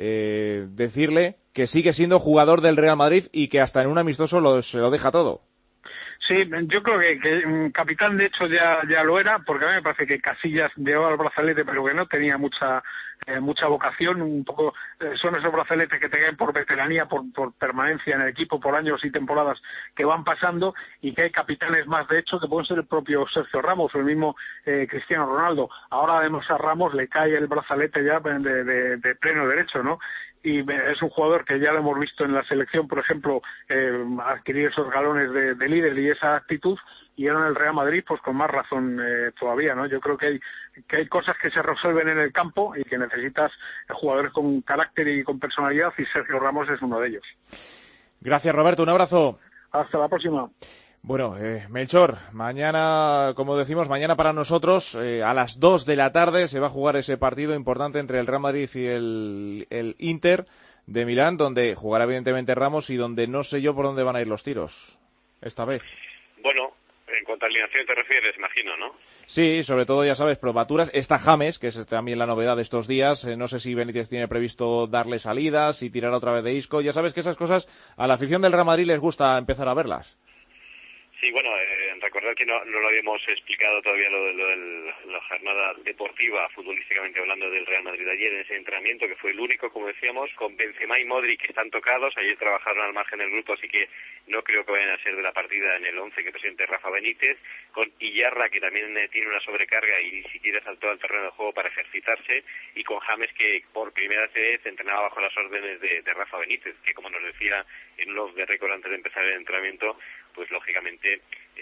S3: eh, decirle que sigue siendo jugador del Real Madrid y que hasta en un amistoso lo, se lo deja todo.
S5: Sí, yo creo que, que um, capitán de hecho ya ya lo era, porque a mí me parece que Casillas llevaba el brazalete pero que no tenía mucha eh, mucha vocación, un poco eh, son esos brazaletes que te caen por veteranía, por, por permanencia en el equipo, por años y temporadas que van pasando, y que hay capitanes más de hecho que pueden ser el propio Sergio Ramos o el mismo eh, Cristiano Ronaldo. Ahora además a Ramos le cae el brazalete ya de, de, de pleno derecho, ¿no? Y es un jugador que ya lo hemos visto en la selección, por ejemplo, eh, adquirir esos galones de, de líder y esa actitud, y ahora en el Real Madrid, pues con más razón eh, todavía, ¿no? Yo creo que hay que hay cosas que se resuelven en el campo y que necesitas jugadores con carácter y con personalidad, y Sergio Ramos es uno de ellos.
S3: Gracias, Roberto, un abrazo.
S5: Hasta la próxima.
S3: Bueno, eh, Melchor, mañana, como decimos, mañana para nosotros, eh, a las dos de la tarde se va a jugar ese partido importante entre el Real Madrid y el, el Inter de Milán, donde jugará evidentemente Ramos y donde no sé yo por dónde van a ir los tiros esta vez.
S21: Bueno, en cuanto a alineación te refieres, imagino, ¿no?
S3: Sí, sobre todo, ya sabes, probaturas. Está James, que es también la novedad de estos días. Eh, no sé si Benítez tiene previsto darle salidas y tirar otra vez de Isco. Ya sabes que esas cosas a la afición del Real Madrid les gusta empezar a verlas.
S21: Sí, bueno, eh, recordar que no, no lo habíamos explicado todavía lo de, lo de la jornada deportiva, futbolísticamente hablando, del Real Madrid ayer en ese entrenamiento, que fue el único, como decíamos, con Benzema y Modric, que están tocados. Ayer trabajaron al margen del grupo, así que no creo que vayan a ser de la partida en el once que presente Rafa Benítez, con Iyarra, que también eh, tiene una sobrecarga y ni siquiera saltó al terreno de juego para ejercitarse, y con James, que por primera vez entrenaba bajo las órdenes de, de Rafa Benítez, que como nos decía en un log de récord antes de empezar el entrenamiento, pues lógicamente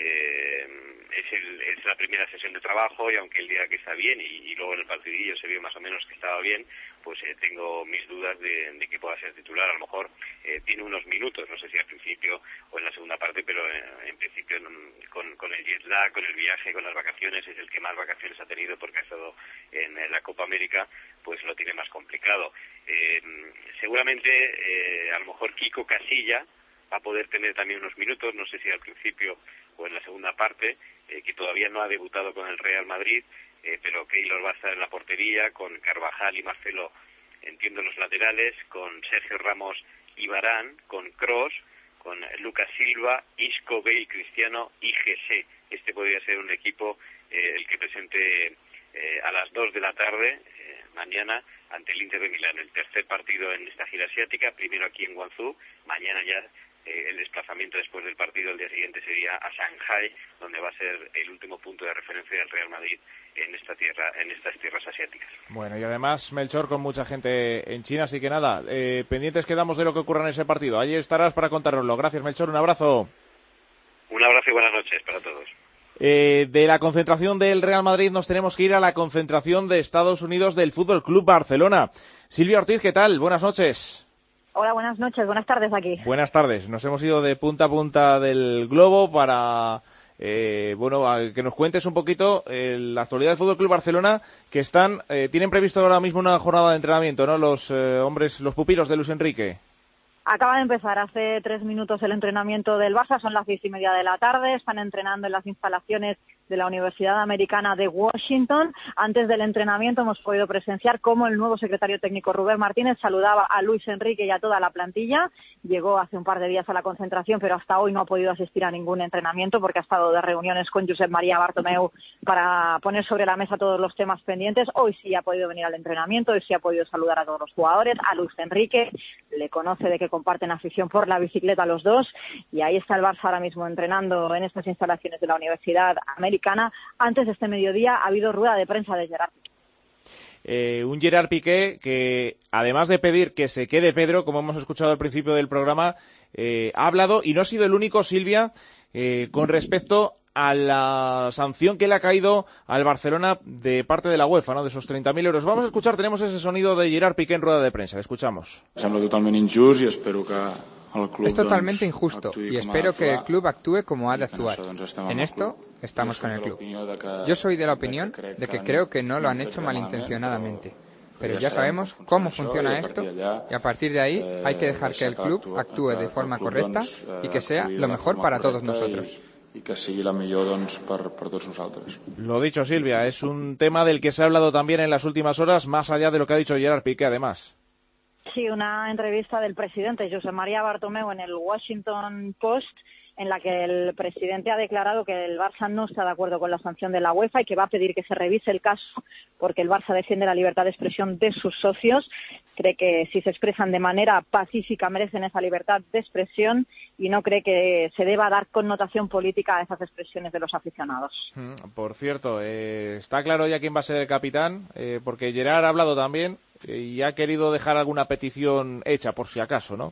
S21: eh, es, el, es la primera sesión de trabajo, y aunque el día que está bien y, y luego en el partidillo se vio más o menos que estaba bien, pues eh, tengo mis dudas de, de que pueda ser titular. A lo mejor eh, tiene unos minutos, no sé si al principio o en la segunda parte, pero eh, en principio con, con el jet lag, con el viaje, con las vacaciones, es el que más vacaciones ha tenido porque ha estado en, en la Copa América, pues lo tiene más complicado. Eh, seguramente eh, a lo mejor Kiko Casilla va a poder tener también unos minutos, no sé si al principio o en la segunda parte, eh, que todavía no ha debutado con el Real Madrid, eh, pero Keylor va a estar en la portería, con Carvajal y Marcelo, entiendo, los laterales, con Sergio Ramos y Varane, con Kroos, con Lucas Silva, Isco, Bale, Cristiano y Jesse. Este podría ser un equipo eh, el que presente eh, a las dos de la tarde, eh, mañana, ante el Inter de Milán, el tercer partido en esta gira asiática, primero aquí en Guangzhou, mañana ya eh, el desplazamiento después del partido el día siguiente sería a Shanghai, donde va a ser el último punto de referencia del Real Madrid en esta tierra, en estas tierras asiáticas.
S3: Bueno, y además, Melchor, con mucha gente en China, así que nada, eh, pendientes quedamos de lo que ocurra en ese partido. Allí estarás para contárnoslo. Gracias, Melchor, un abrazo.
S21: Un abrazo y buenas noches para todos.
S3: Eh, de la concentración del Real Madrid nos tenemos que ir a la concentración de Estados Unidos del Fútbol Club Barcelona. Silvia Ortiz, ¿qué tal? Buenas noches.
S4: Hola, buenas noches, buenas tardes aquí.
S3: Buenas tardes. Nos hemos ido de punta a punta del globo para eh, bueno, a que nos cuentes un poquito eh, la actualidad del Fútbol Club Barcelona, que están eh, tienen previsto ahora mismo una jornada de entrenamiento, ¿no? Los eh, hombres, los pupilos de Luis Enrique.
S4: Acaba de empezar hace tres minutos el entrenamiento del Barça, son las seis y media de la tarde, están entrenando en las instalaciones de la Universidad Americana de Washington. Antes del entrenamiento hemos podido presenciar cómo el nuevo secretario técnico Rubén Martínez saludaba a Luis Enrique y a toda la plantilla. Llegó hace un par de días a la concentración, pero hasta hoy no ha podido asistir a ningún entrenamiento porque ha estado de reuniones con Josep María Bartomeu para poner sobre la mesa todos los temas pendientes. Hoy sí ha podido venir al entrenamiento, hoy sí ha podido saludar a todos los jugadores, a Luis Enrique, le conoce de que comparten afición por la bicicleta los dos, y ahí está el Barça ahora mismo entrenando en estas instalaciones de la Universidad Americana. Antes de este mediodía ha habido rueda de prensa de Gerard Piqué.
S3: Eh, un Gerard Piqué que, además de pedir que se quede Pedro, como hemos escuchado al principio del programa, eh, ha hablado, y no ha sido el único, Silvia, eh, con respecto a la sanción que le ha caído al Barcelona de parte de la UEFA, ¿no? De esos treinta mil euros. Vamos a escuchar, tenemos ese sonido de Gerard Piqué en rueda de prensa. Le escuchamos.
S8: Sembla totalment injust i espero que el club...
S6: Es totalmente injusto y espero que el club actúe como ha de actuar. En esto estamos con el club. Yo soy de la opinión de que creo que no lo han hecho malintencionadamente. Pero ya sabemos cómo funciona esto y a partir de ahí hay que dejar que el club actúe de forma correcta y que sea lo mejor para todos nosotros.
S8: Y que sigui la millor doncs, per, per tots nosaltres.
S3: Lo dicho, Silvia, es un tema del que se ha hablado también en las últimas horas, más allá de lo que ha dicho Gerard Piqué, además.
S4: Sí, una entrevista del presidente Josep María Bartomeu en el Washington Post, en la que el presidente ha declarado que el Barça no está de acuerdo con la sanción de la UEFA y que va a pedir que se revise el caso porque el Barça defiende la libertad de expresión de sus socios. Cree que si se expresan de manera pacífica merecen esa libertad de expresión y no cree que se deba dar connotación política a esas expresiones de los aficionados.
S3: Por cierto, eh, está claro ya quién va a ser el capitán, eh, porque Gerard ha hablado también eh, y ha querido dejar alguna petición hecha por si acaso, ¿no?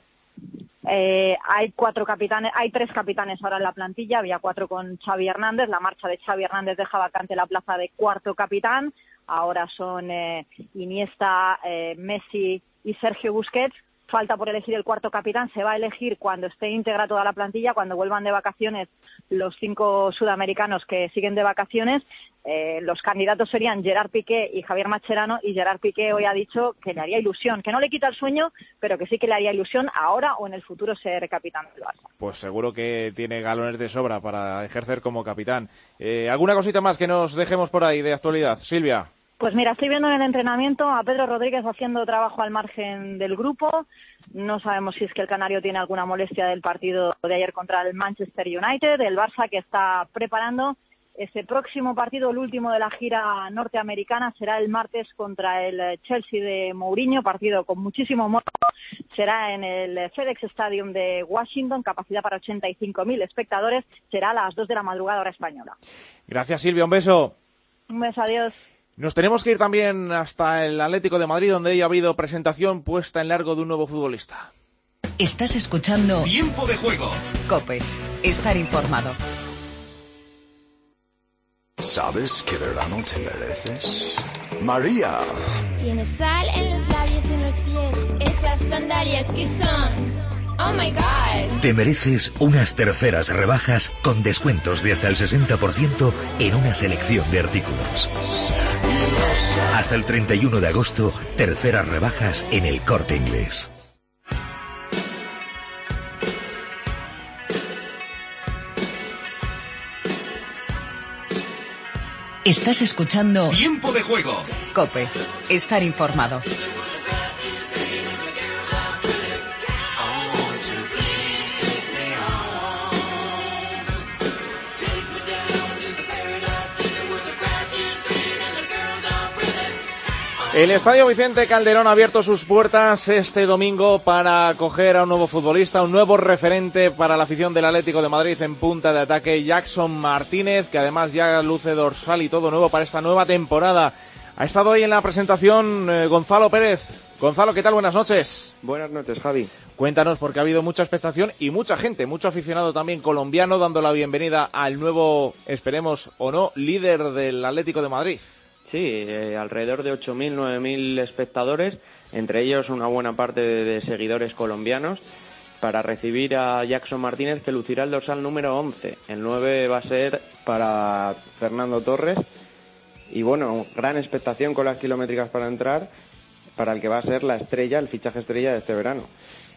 S4: Eh, hay cuatro capitanes, hay tres capitanes ahora en la plantilla, había cuatro con Xavi Hernández, la marcha de Xavi Hernández deja vacante la plaza de cuarto capitán, ahora son eh, Iniesta, eh, Messi y Sergio Busquets. Falta por elegir el cuarto capitán, se va a elegir cuando esté íntegra toda la plantilla, cuando vuelvan de vacaciones los cinco sudamericanos que siguen de vacaciones. Eh, los candidatos serían Gerard Piqué y Javier Mascherano, y Gerard Piqué hoy ha dicho que le haría ilusión, que no le quita el sueño, pero que sí que le haría ilusión ahora o en el futuro ser capitán del Barça.
S3: Pues seguro que tiene galones de sobra para ejercer como capitán. Eh, ¿Alguna cosita más que nos dejemos por ahí de actualidad, Silvia?
S4: Pues mira, estoy viendo en el entrenamiento a Pedro Rodríguez haciendo trabajo al margen del grupo. No sabemos si es que el canario tiene alguna molestia del partido de ayer contra el Manchester United. El Barça, que está preparando ese próximo partido, el último de la gira norteamericana, será el martes contra el Chelsea de Mourinho, partido con muchísimo morbo. Será en el FedEx Stadium de Washington, capacidad para ochenta y cinco mil espectadores. Será a las dos de la madrugada hora española.
S3: Gracias, Silvia. Un beso.
S4: Un beso, adiós.
S3: Nos tenemos que ir también hasta el Atlético de Madrid, donde hoy ha habido presentación puesta en largo de un nuevo futbolista.
S2: Estás escuchando
S14: Tiempo de Juego.
S2: COPE. Estar informado.
S22: ¿Sabes qué verano te mereces? María.
S23: Tienes sal en los labios y en los pies. Esas sandalias que son... Oh my God.
S14: Te mereces unas terceras rebajas con descuentos de hasta el sesenta por ciento en una selección de artículos. Hasta el treinta y uno de agosto, terceras rebajas en El Corte Inglés.
S2: Estás escuchando
S14: Tiempo de Juego.
S2: COPE. Estar informado.
S3: El Estadio Vicente Calderón ha abierto sus puertas este domingo para acoger a un nuevo futbolista, un nuevo referente para la afición del Atlético de Madrid en punta de ataque, Jackson Martínez, que además ya luce dorsal y todo nuevo para esta nueva temporada. Ha estado hoy en la presentación eh, Gonzalo Pérez. Gonzalo, ¿qué tal? Buenas noches.
S24: Buenas noches, Javi.
S3: Cuéntanos, porque ha habido mucha expectación y mucha gente, mucho aficionado también colombiano, dando la bienvenida al nuevo, esperemos o no, líder del Atlético de Madrid.
S24: Sí, eh, alrededor de ocho mil, nueve mil espectadores, entre ellos una buena parte de, de seguidores colombianos, para recibir a Jackson Martínez, que lucirá el dorsal número once. El nueve va a ser para Fernando Torres. Y bueno, gran expectación con las kilométricas para entrar, para el que va a ser la estrella, el fichaje estrella de este verano.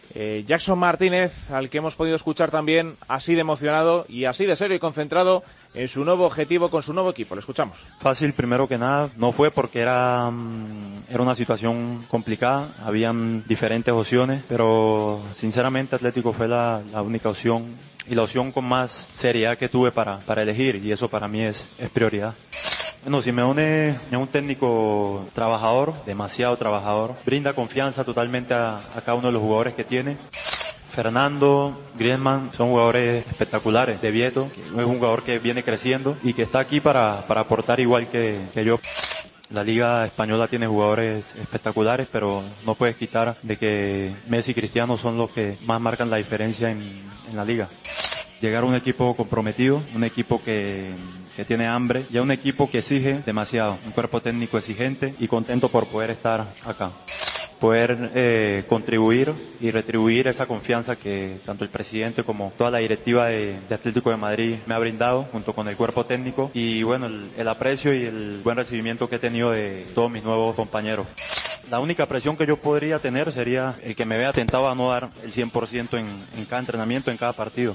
S3: Eh, Jackson Martínez, al que hemos podido escuchar también así de emocionado y así de serio y concentrado en su nuevo objetivo con su nuevo equipo. Le escuchamos.
S1: Fácil, primero que nada, no fue porque era, um, era una situación complicada, habían diferentes opciones, pero sinceramente Atlético fue la, la única opción y la opción con más seriedad que tuve para, para elegir, y eso para mí es, es prioridad. Bueno, Simeone es un técnico trabajador, demasiado trabajador, brinda confianza totalmente a, a cada uno de los jugadores que tiene. Fernando, Griezmann son jugadores espectaculares. De Vieto, que es un jugador que viene creciendo y que está aquí para, para aportar igual que, que yo. La Liga Española tiene jugadores espectaculares, pero no puedes quitar de que Messi y Cristiano son los que más marcan la diferencia en, en la Liga. Llegar a un equipo comprometido, un equipo que, que tiene hambre, y a un equipo que exige demasiado, un cuerpo técnico exigente, y contento por poder estar acá. Poder eh, contribuir y retribuir esa confianza que tanto el presidente como toda la directiva de, de Atlético de Madrid me ha brindado, junto con el cuerpo técnico, y bueno, el, el aprecio y el buen recibimiento que he tenido de todos mis nuevos compañeros. La única presión que yo podría tener sería el que me vea tentado a no dar el cien por ciento en, en cada entrenamiento, en cada partido.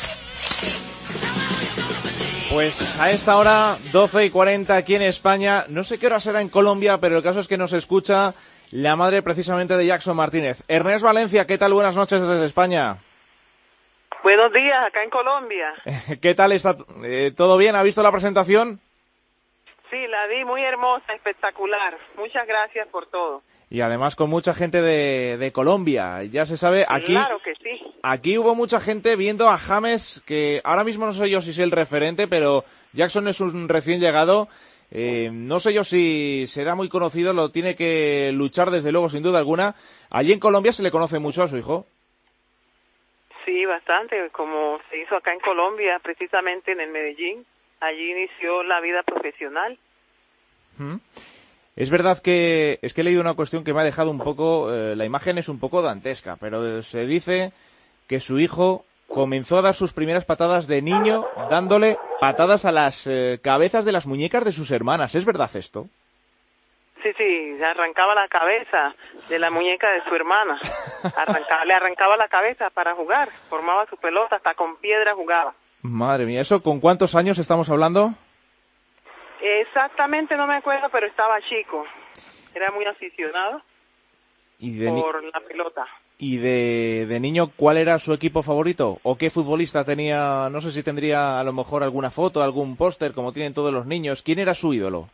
S3: Pues a esta hora, doce y cuarenta aquí en España, no sé qué hora será en Colombia, pero el caso es que nos escucha la madre precisamente de Jackson Martínez. Ernest Valencia, ¿qué tal? Buenas noches desde España.
S7: Buenos días, acá en Colombia.
S3: ¿Qué tal está? Eh, ¿Todo bien? ¿Ha visto la presentación?
S7: Sí, la vi, muy hermosa, espectacular. Muchas gracias por todo.
S3: Y además con mucha gente de, de Colombia, ya se sabe, aquí,
S7: claro que sí.
S3: Aquí hubo mucha gente viendo a James, que ahora mismo no sé yo si es el referente, pero Jackson es un recién llegado, eh, no sé yo si será muy conocido, lo tiene que luchar desde luego sin duda alguna. Allí en Colombia se le conoce mucho a su hijo.
S7: Sí, bastante, como se hizo acá en Colombia, precisamente en el Medellín, allí inició la vida profesional.
S3: ¿Mm? Es verdad que es que he leído una cuestión que me ha dejado un poco, eh, la imagen es un poco dantesca, pero se dice que su hijo comenzó a dar sus primeras patadas de niño dándole patadas a las eh, cabezas de las muñecas de sus hermanas. ¿Es verdad esto?
S7: Sí, sí, arrancaba la cabeza de la muñeca de su hermana, arrancaba, le arrancaba la cabeza para jugar, formaba su pelota, hasta con piedra jugaba. Madre mía, ¿eso con cuántos años estamos hablando? Exactamente no me acuerdo, pero estaba chico. Era muy aficionado
S3: ¿Y de
S7: por la pelota.
S3: ¿Y de, de niño cuál era su equipo favorito? ¿O qué futbolista tenía? No sé si tendría a lo mejor alguna foto, algún póster, como tienen todos los niños. ¿Quién era su ídolo?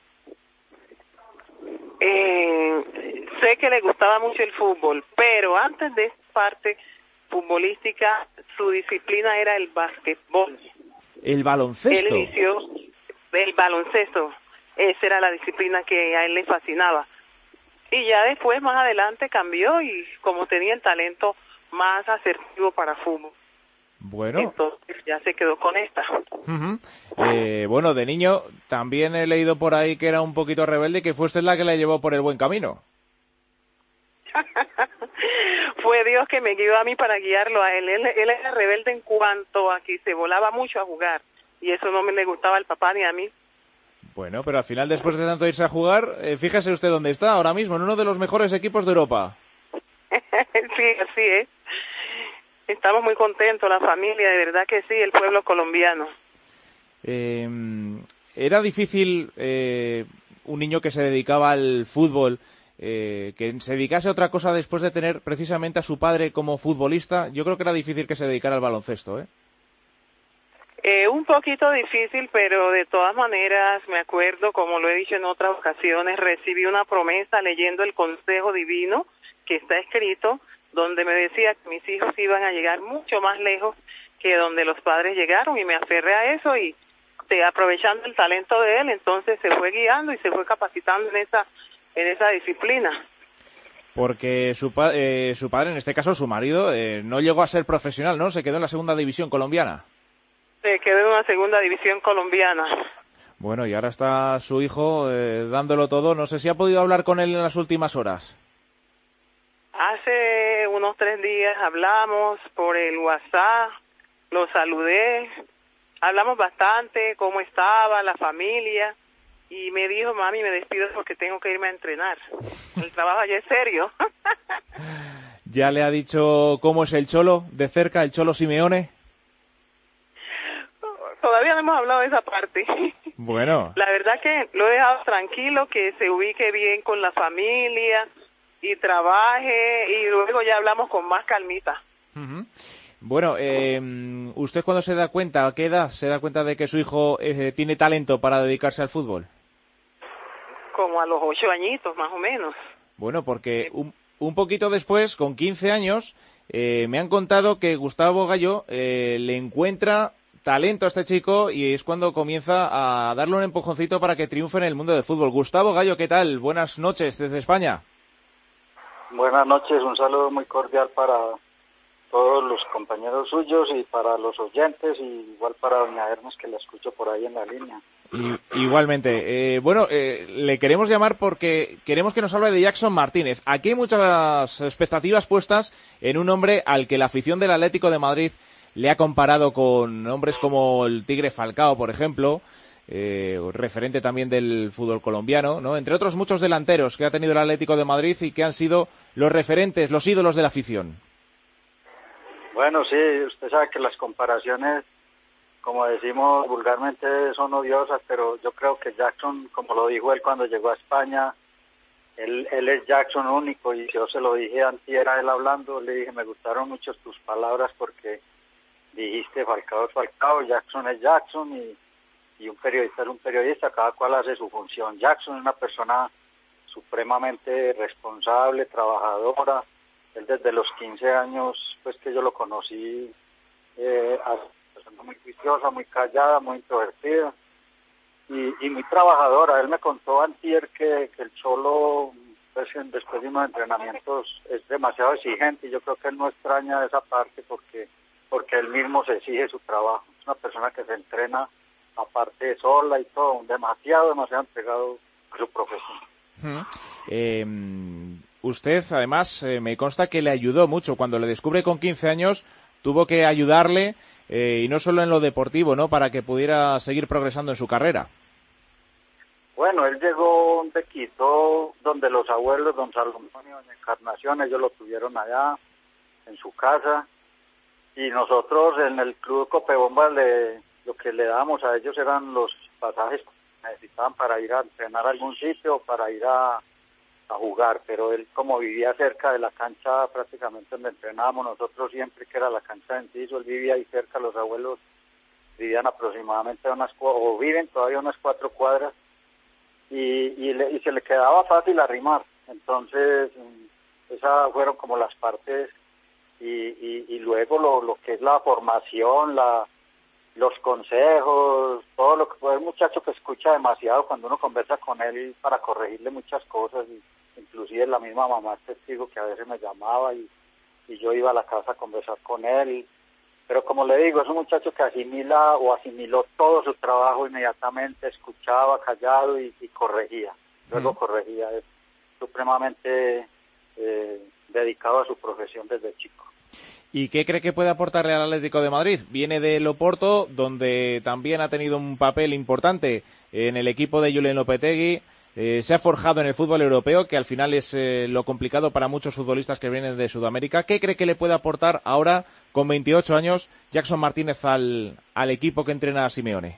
S7: Eh, sé que le gustaba mucho el fútbol, pero antes de esta parte futbolística, su disciplina era el básquetbol.
S3: ¿El baloncesto?
S7: Él inició el baloncesto, esa era la disciplina que a él le fascinaba. Y ya después, más adelante, cambió y como tenía el talento más asertivo para fútbol.
S3: Bueno.
S7: Entonces ya se quedó con esta.
S3: Uh-huh. eh, bueno, de niño también he leído por ahí que era un poquito rebelde y que fue usted la que le llevó por el buen camino.
S7: Fue Dios que me guió a mí para guiarlo a él. Él, él era rebelde en cuanto a que se volaba mucho a jugar. Y eso no me le gustaba al papá ni a mí.
S3: Bueno, pero al final, después de tanto irse a jugar, eh, fíjese usted dónde está ahora mismo, en uno de los mejores equipos de Europa.
S7: Sí, así es. Estamos muy contentos, la familia, de verdad que sí, el pueblo colombiano.
S3: Eh, ¿Era difícil eh, un niño que se dedicaba al fútbol, eh, que se dedicase a otra cosa después de tener precisamente a su padre como futbolista? Yo creo que era difícil que se dedicara al baloncesto, ¿eh?
S7: Eh, un poquito difícil, pero de todas maneras me acuerdo, como lo he dicho en otras ocasiones, recibí una promesa leyendo el consejo divino que está escrito, donde me decía que mis hijos iban a llegar mucho más lejos que donde los padres llegaron, y me aferré a eso y te, aprovechando el talento de él, entonces se fue guiando y se fue capacitando en esa, en esa disciplina.
S3: Porque su, pa eh, su padre, en este caso su marido, eh, no llegó a ser profesional, ¿no? Se quedó en la segunda división colombiana.
S7: Se quedó en una segunda división colombiana.
S3: Bueno, y ahora está su hijo eh, dándolo todo. No sé si ha podido hablar con él en las últimas horas.
S7: Hace unos tres días hablamos por el WhatsApp, lo saludé, hablamos bastante, cómo estaba, la familia, y me dijo, mami, me despido porque tengo que irme a entrenar. El trabajo allá es serio.
S3: ¿Ya le ha dicho cómo es el Cholo de cerca, el Cholo Simeone?
S7: Todavía no hemos hablado de esa parte.
S3: Bueno.
S7: La verdad que lo he dejado tranquilo, que se ubique bien con la familia y trabaje, y luego ya hablamos con más calmita.
S3: Uh-huh. Bueno, eh, ¿usted cuando se da cuenta, a qué edad se da cuenta de que su hijo eh, tiene talento para dedicarse al fútbol?
S7: Como a los ocho añitos, más o menos.
S3: Bueno, porque un, un poquito después, con quince años, eh, me han contado que Gustavo Gallo eh, le encuentra talento a este chico y es cuando comienza a darle un empujoncito para que triunfe en el mundo del fútbol. Gustavo Gallo, ¿qué tal? Buenas noches desde España.
S10: Buenas noches, un saludo muy cordial para todos los compañeros suyos y para los oyentes, y igual para doña Hermes, que la escucho por ahí en la línea.
S3: Y, igualmente. Eh, bueno, eh, le queremos llamar porque queremos que nos hable de Jackson Martínez. Aquí hay muchas expectativas puestas en un hombre al que la afición del Atlético de Madrid le ha comparado con hombres como el Tigre Falcao, por ejemplo, eh, referente también del fútbol colombiano, ¿no? Entre otros muchos delanteros que ha tenido el Atlético de Madrid y que han sido los referentes, los ídolos de la afición.
S10: Bueno, sí, usted sabe que las comparaciones, como decimos vulgarmente, son odiosas, pero yo creo que Jackson, como lo dijo él cuando llegó a España, él, él es Jackson único, y yo se lo dije antier a él hablando, le dije, me gustaron mucho tus palabras porque dijiste Falcao es Falcao, Jackson es Jackson, y, y un periodista es un periodista, cada cual hace su función. Jackson es una persona supremamente responsable, trabajadora. Él desde los quince años, pues que yo lo conocí, eh, una persona muy juiciosa, muy callada, muy introvertida y, y muy trabajadora. Él me contó antier que, que el Cholo, pues, después de unos entrenamientos, es demasiado exigente, y yo creo que él no extraña esa parte porque porque él mismo se exige su trabajo. Es una persona que se entrena aparte de sola y todo, demasiado, demasiado entregado a su profesión.
S3: Uh-huh. Eh, usted, además, eh, me consta que le ayudó mucho. Cuando le descubre con quince años, tuvo que ayudarle, eh, y no solo en lo deportivo, ¿no?, para que pudiera seguir progresando en su carrera.
S10: Bueno, él llegó de Quito, donde los abuelos, don Salomón y doña Encarnación, ellos lo tuvieron allá, en su casa. Y nosotros en el Club Copebombas le, lo que le dábamos a ellos eran los pasajes que necesitaban para ir a entrenar a algún sitio, para ir a, a jugar, pero él, como vivía cerca de la cancha prácticamente donde entrenábamos nosotros siempre, que era la cancha de Enciso, él vivía ahí cerca, los abuelos vivían aproximadamente unas, o viven todavía unas cuatro cuadras, y, y, le, y se le quedaba fácil arrimar. Entonces, esas fueron como las partes. Y, y, y luego lo, lo que es la formación, la, los consejos, todo lo que puede, un muchacho que escucha demasiado cuando uno conversa con él para corregirle muchas cosas, y inclusive la misma mamá es testigo que a veces me llamaba y, y yo iba a la casa a conversar con él, pero como le digo, es un muchacho que asimila o asimiló todo su trabajo inmediatamente, escuchaba callado y, y corregía, luego mm. corregía, es supremamente eh, dedicado a su profesión desde chico.
S3: ¿Y qué cree que puede aportarle al Atlético de Madrid? Viene del Oporto, donde también ha tenido un papel importante en el equipo de Julen Lopetegui. Eh, se ha forjado en el fútbol europeo, que al final es eh, lo complicado para muchos futbolistas que vienen de Sudamérica. ¿Qué cree que le puede aportar ahora, con veintiocho años, Jackson Martínez al, al equipo que entrena a Simeone?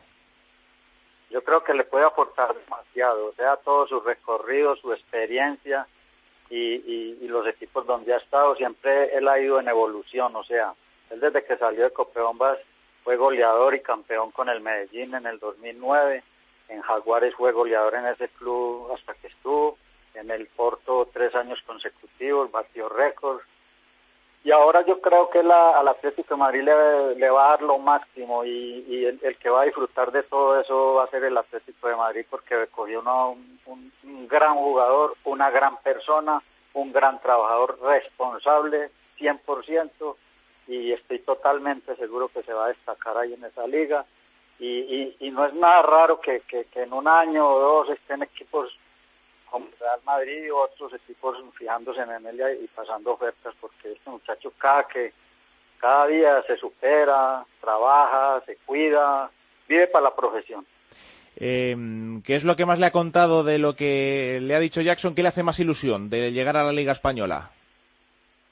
S10: Yo creo que le puede aportar demasiado, o sea, todo su recorrido, su experiencia. Y, y, y los equipos donde ha estado, siempre él ha ido en evolución, o sea, él desde que salió de Copebombas fue goleador y campeón con el Medellín en el dos mil nueve, en Jaguares fue goleador en ese club hasta que estuvo, en el Porto tres años consecutivos, batió récords, y ahora yo creo que la, al Atlético de Madrid le, le va a dar lo máximo, y, y el, el que va a disfrutar de todo eso va a ser el Atlético de Madrid, porque cogió uno, un, un, un gran jugador, una gran persona, un gran trabajador responsable, cien por ciento, y estoy totalmente seguro que se va a destacar ahí en esa liga, y, y, y no es nada raro que, que, que en un año o dos estén equipos como Real Madrid o otros equipos fijándose en él y pasando ofertas, porque este muchacho cada que cada día se supera, trabaja, se cuida, vive para la profesión.
S3: Eh, ¿Qué es lo que más le ha contado de lo que le ha dicho Jackson? ¿Qué le hace más ilusión de llegar a la Liga Española?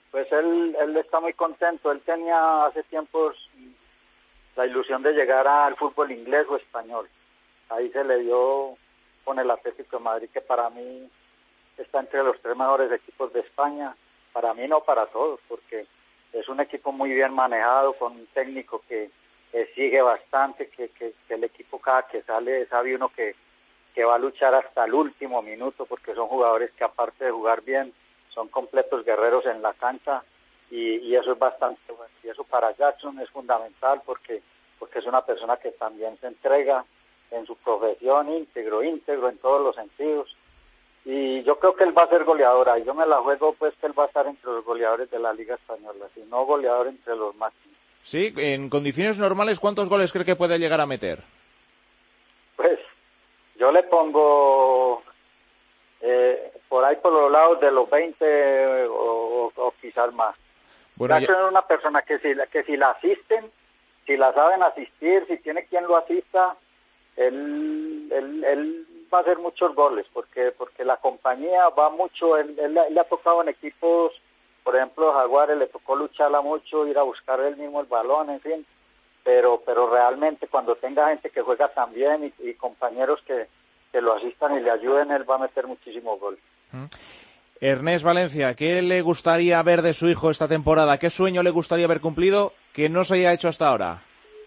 S10: Pues él, él está muy contento. Él tenía hace tiempos la ilusión de llegar al fútbol inglés o español. Ahí se le dio con el Atlético de Madrid, que para mí está entre los tres mejores equipos de España. Para mí no, para todos, porque es un equipo muy bien manejado, con un técnico que, que sigue bastante, que, que, que el equipo cada que sale sabe uno que, que va a luchar hasta el último minuto, porque son jugadores que aparte de jugar bien, son completos guerreros en la cancha, y, y eso es bastante bueno. Y eso para Jackson es fundamental, porque, porque es una persona que también se entrega en su profesión, íntegro, íntegro en todos los sentidos. Y yo creo que él va a ser goleador, y yo me la juego pues que él va a estar entre los goleadores de la Liga Española, si no goleador entre los máximos.
S3: Sí, en condiciones normales, ¿cuántos goles cree que puede llegar a meter?
S10: Pues yo le pongo eh, por ahí por los lados de los veinte o, o, o quizás más. Bueno, Jackson ya... es una persona que si, que si la asisten, si la saben asistir, si tiene quien lo asista, él, él, él va a hacer muchos goles, porque porque la compañía va mucho, él, él, él le ha tocado en equipos, por ejemplo Jaguares, le tocó lucharla mucho, ir a buscar él mismo el balón, en fin, pero pero realmente cuando tenga gente que juega tan bien y, y compañeros que, que lo asistan y le ayuden, él va a meter muchísimos goles.
S3: ¿Mm? Ernest Valencia, ¿qué le gustaría ver de su hijo esta temporada? ¿Qué sueño le gustaría haber cumplido que no se haya hecho hasta ahora?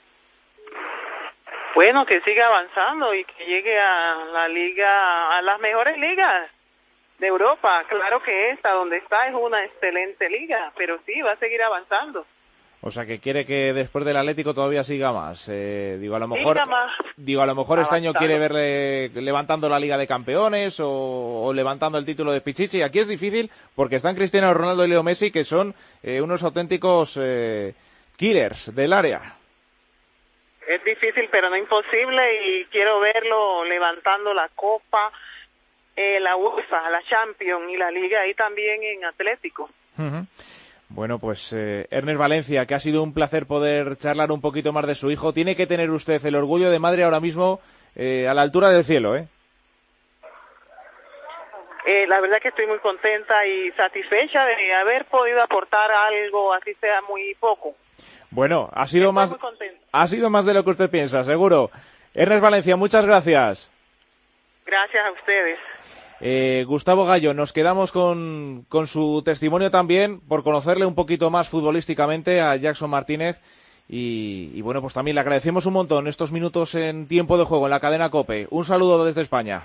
S7: Bueno, que siga avanzando y que llegue a la liga, a las mejores ligas de Europa. Claro que esta, donde está, es una excelente liga, pero sí, va a seguir avanzando.
S3: O sea, que quiere que después del Atlético todavía siga más. Eh, digo, a lo mejor,
S7: siga más
S3: digo, a lo mejor este
S7: avanzando.
S3: Año quiere verle levantando la Liga de Campeones o, o levantando el título de Pichichi. Aquí es difícil porque están Cristiano Ronaldo y Leo Messi, que son eh, unos auténticos eh, killers del área.
S7: Es difícil, pero no imposible, y quiero verlo levantando la Copa, eh, la UEFA, la Champions y la Liga, y también en Atlético.
S3: Uh-huh. Bueno, pues eh, Ernest Valencia, que ha sido un placer poder charlar un poquito más de su hijo. Tiene que tener usted el orgullo de madre ahora mismo eh, a la altura del cielo, ¿eh?
S7: Eh, la verdad que estoy muy contenta y satisfecha de haber podido aportar algo, así sea muy poco.
S3: Bueno, ha sido más ha sido más de lo que usted piensa, seguro. Ernest Valencia, muchas gracias.
S7: Gracias a ustedes.
S3: Eh, Gustavo Gallo, nos quedamos con, con su testimonio también, por conocerle un poquito más futbolísticamente a Jackson Martínez. Y, y bueno, pues también le agradecemos un montón estos minutos en tiempo de juego en la cadena COPE. Un saludo desde España.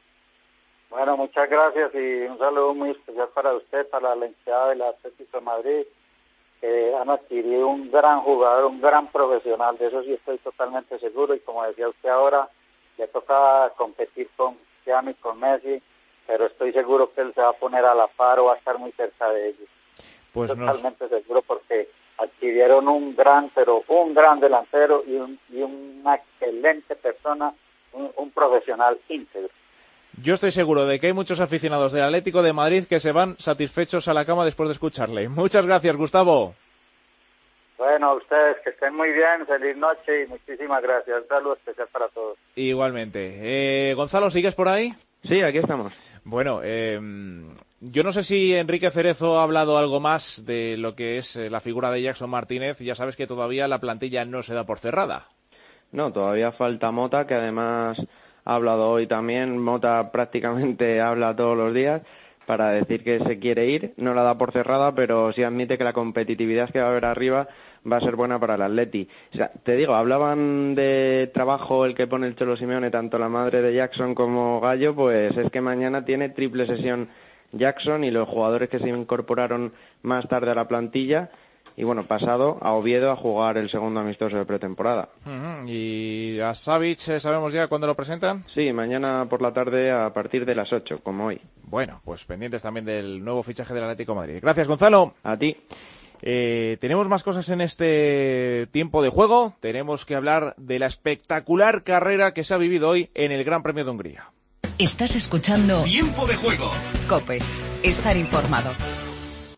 S10: Bueno, muchas gracias y un saludo muy especial para usted, para la hinchada del Atlético de Madrid. Eh, han adquirido un gran jugador, un gran profesional, de eso sí estoy totalmente seguro, y como decía usted ahora, le toca competir con Cristiano y con Messi, pero estoy seguro que él se va a poner a la par o va a estar muy cerca de ellos.
S3: Pues
S10: totalmente
S3: nos...
S10: seguro, porque adquirieron un gran, pero un gran delantero y, un, y una excelente persona, un, un profesional íntegro.
S3: Yo estoy seguro de que hay muchos aficionados del Atlético de Madrid que se van satisfechos a la cama después de escucharle. Muchas gracias, Gustavo.
S10: Bueno, a ustedes, que estén muy bien, feliz noche y muchísimas gracias. Un saludo especial para todos.
S3: Igualmente. Eh, Gonzalo, ¿sigues por ahí?
S24: Sí, aquí estamos.
S3: Bueno, eh, yo no sé si Enrique Cerezo ha hablado algo más de lo que es la figura de Jackson Martínez. Ya sabes que todavía la plantilla no se da por cerrada.
S24: No, todavía falta Mota, que además ha hablado hoy también. Mota prácticamente habla todos los días para decir que se quiere ir. No la da por cerrada, pero sí admite que la competitividad que va a haber arriba va a ser buena para el Atleti. O sea, te digo, hablaban de trabajo el que pone el Cholo Simeone, tanto la madre de Jackson como Gallo, pues es que mañana tiene triple sesión Jackson y los jugadores que se incorporaron más tarde a la plantilla. Y bueno, pasado a Oviedo a jugar el segundo amistoso de pretemporada.
S3: Uh-huh. ¿Y a Savic sabemos ya cuándo lo presentan?
S24: Sí, mañana por la tarde a partir de las ocho, como hoy.
S3: Bueno, pues pendientes también del nuevo fichaje del Atlético de Madrid. Gracias, Gonzalo.
S24: A ti.
S3: Eh, tenemos más cosas en este tiempo de juego. Tenemos que hablar de la espectacular carrera que se ha vivido hoy en el Gran Premio de Hungría.
S2: Estás escuchando
S14: Tiempo de juego.
S2: COPE. Estar informado.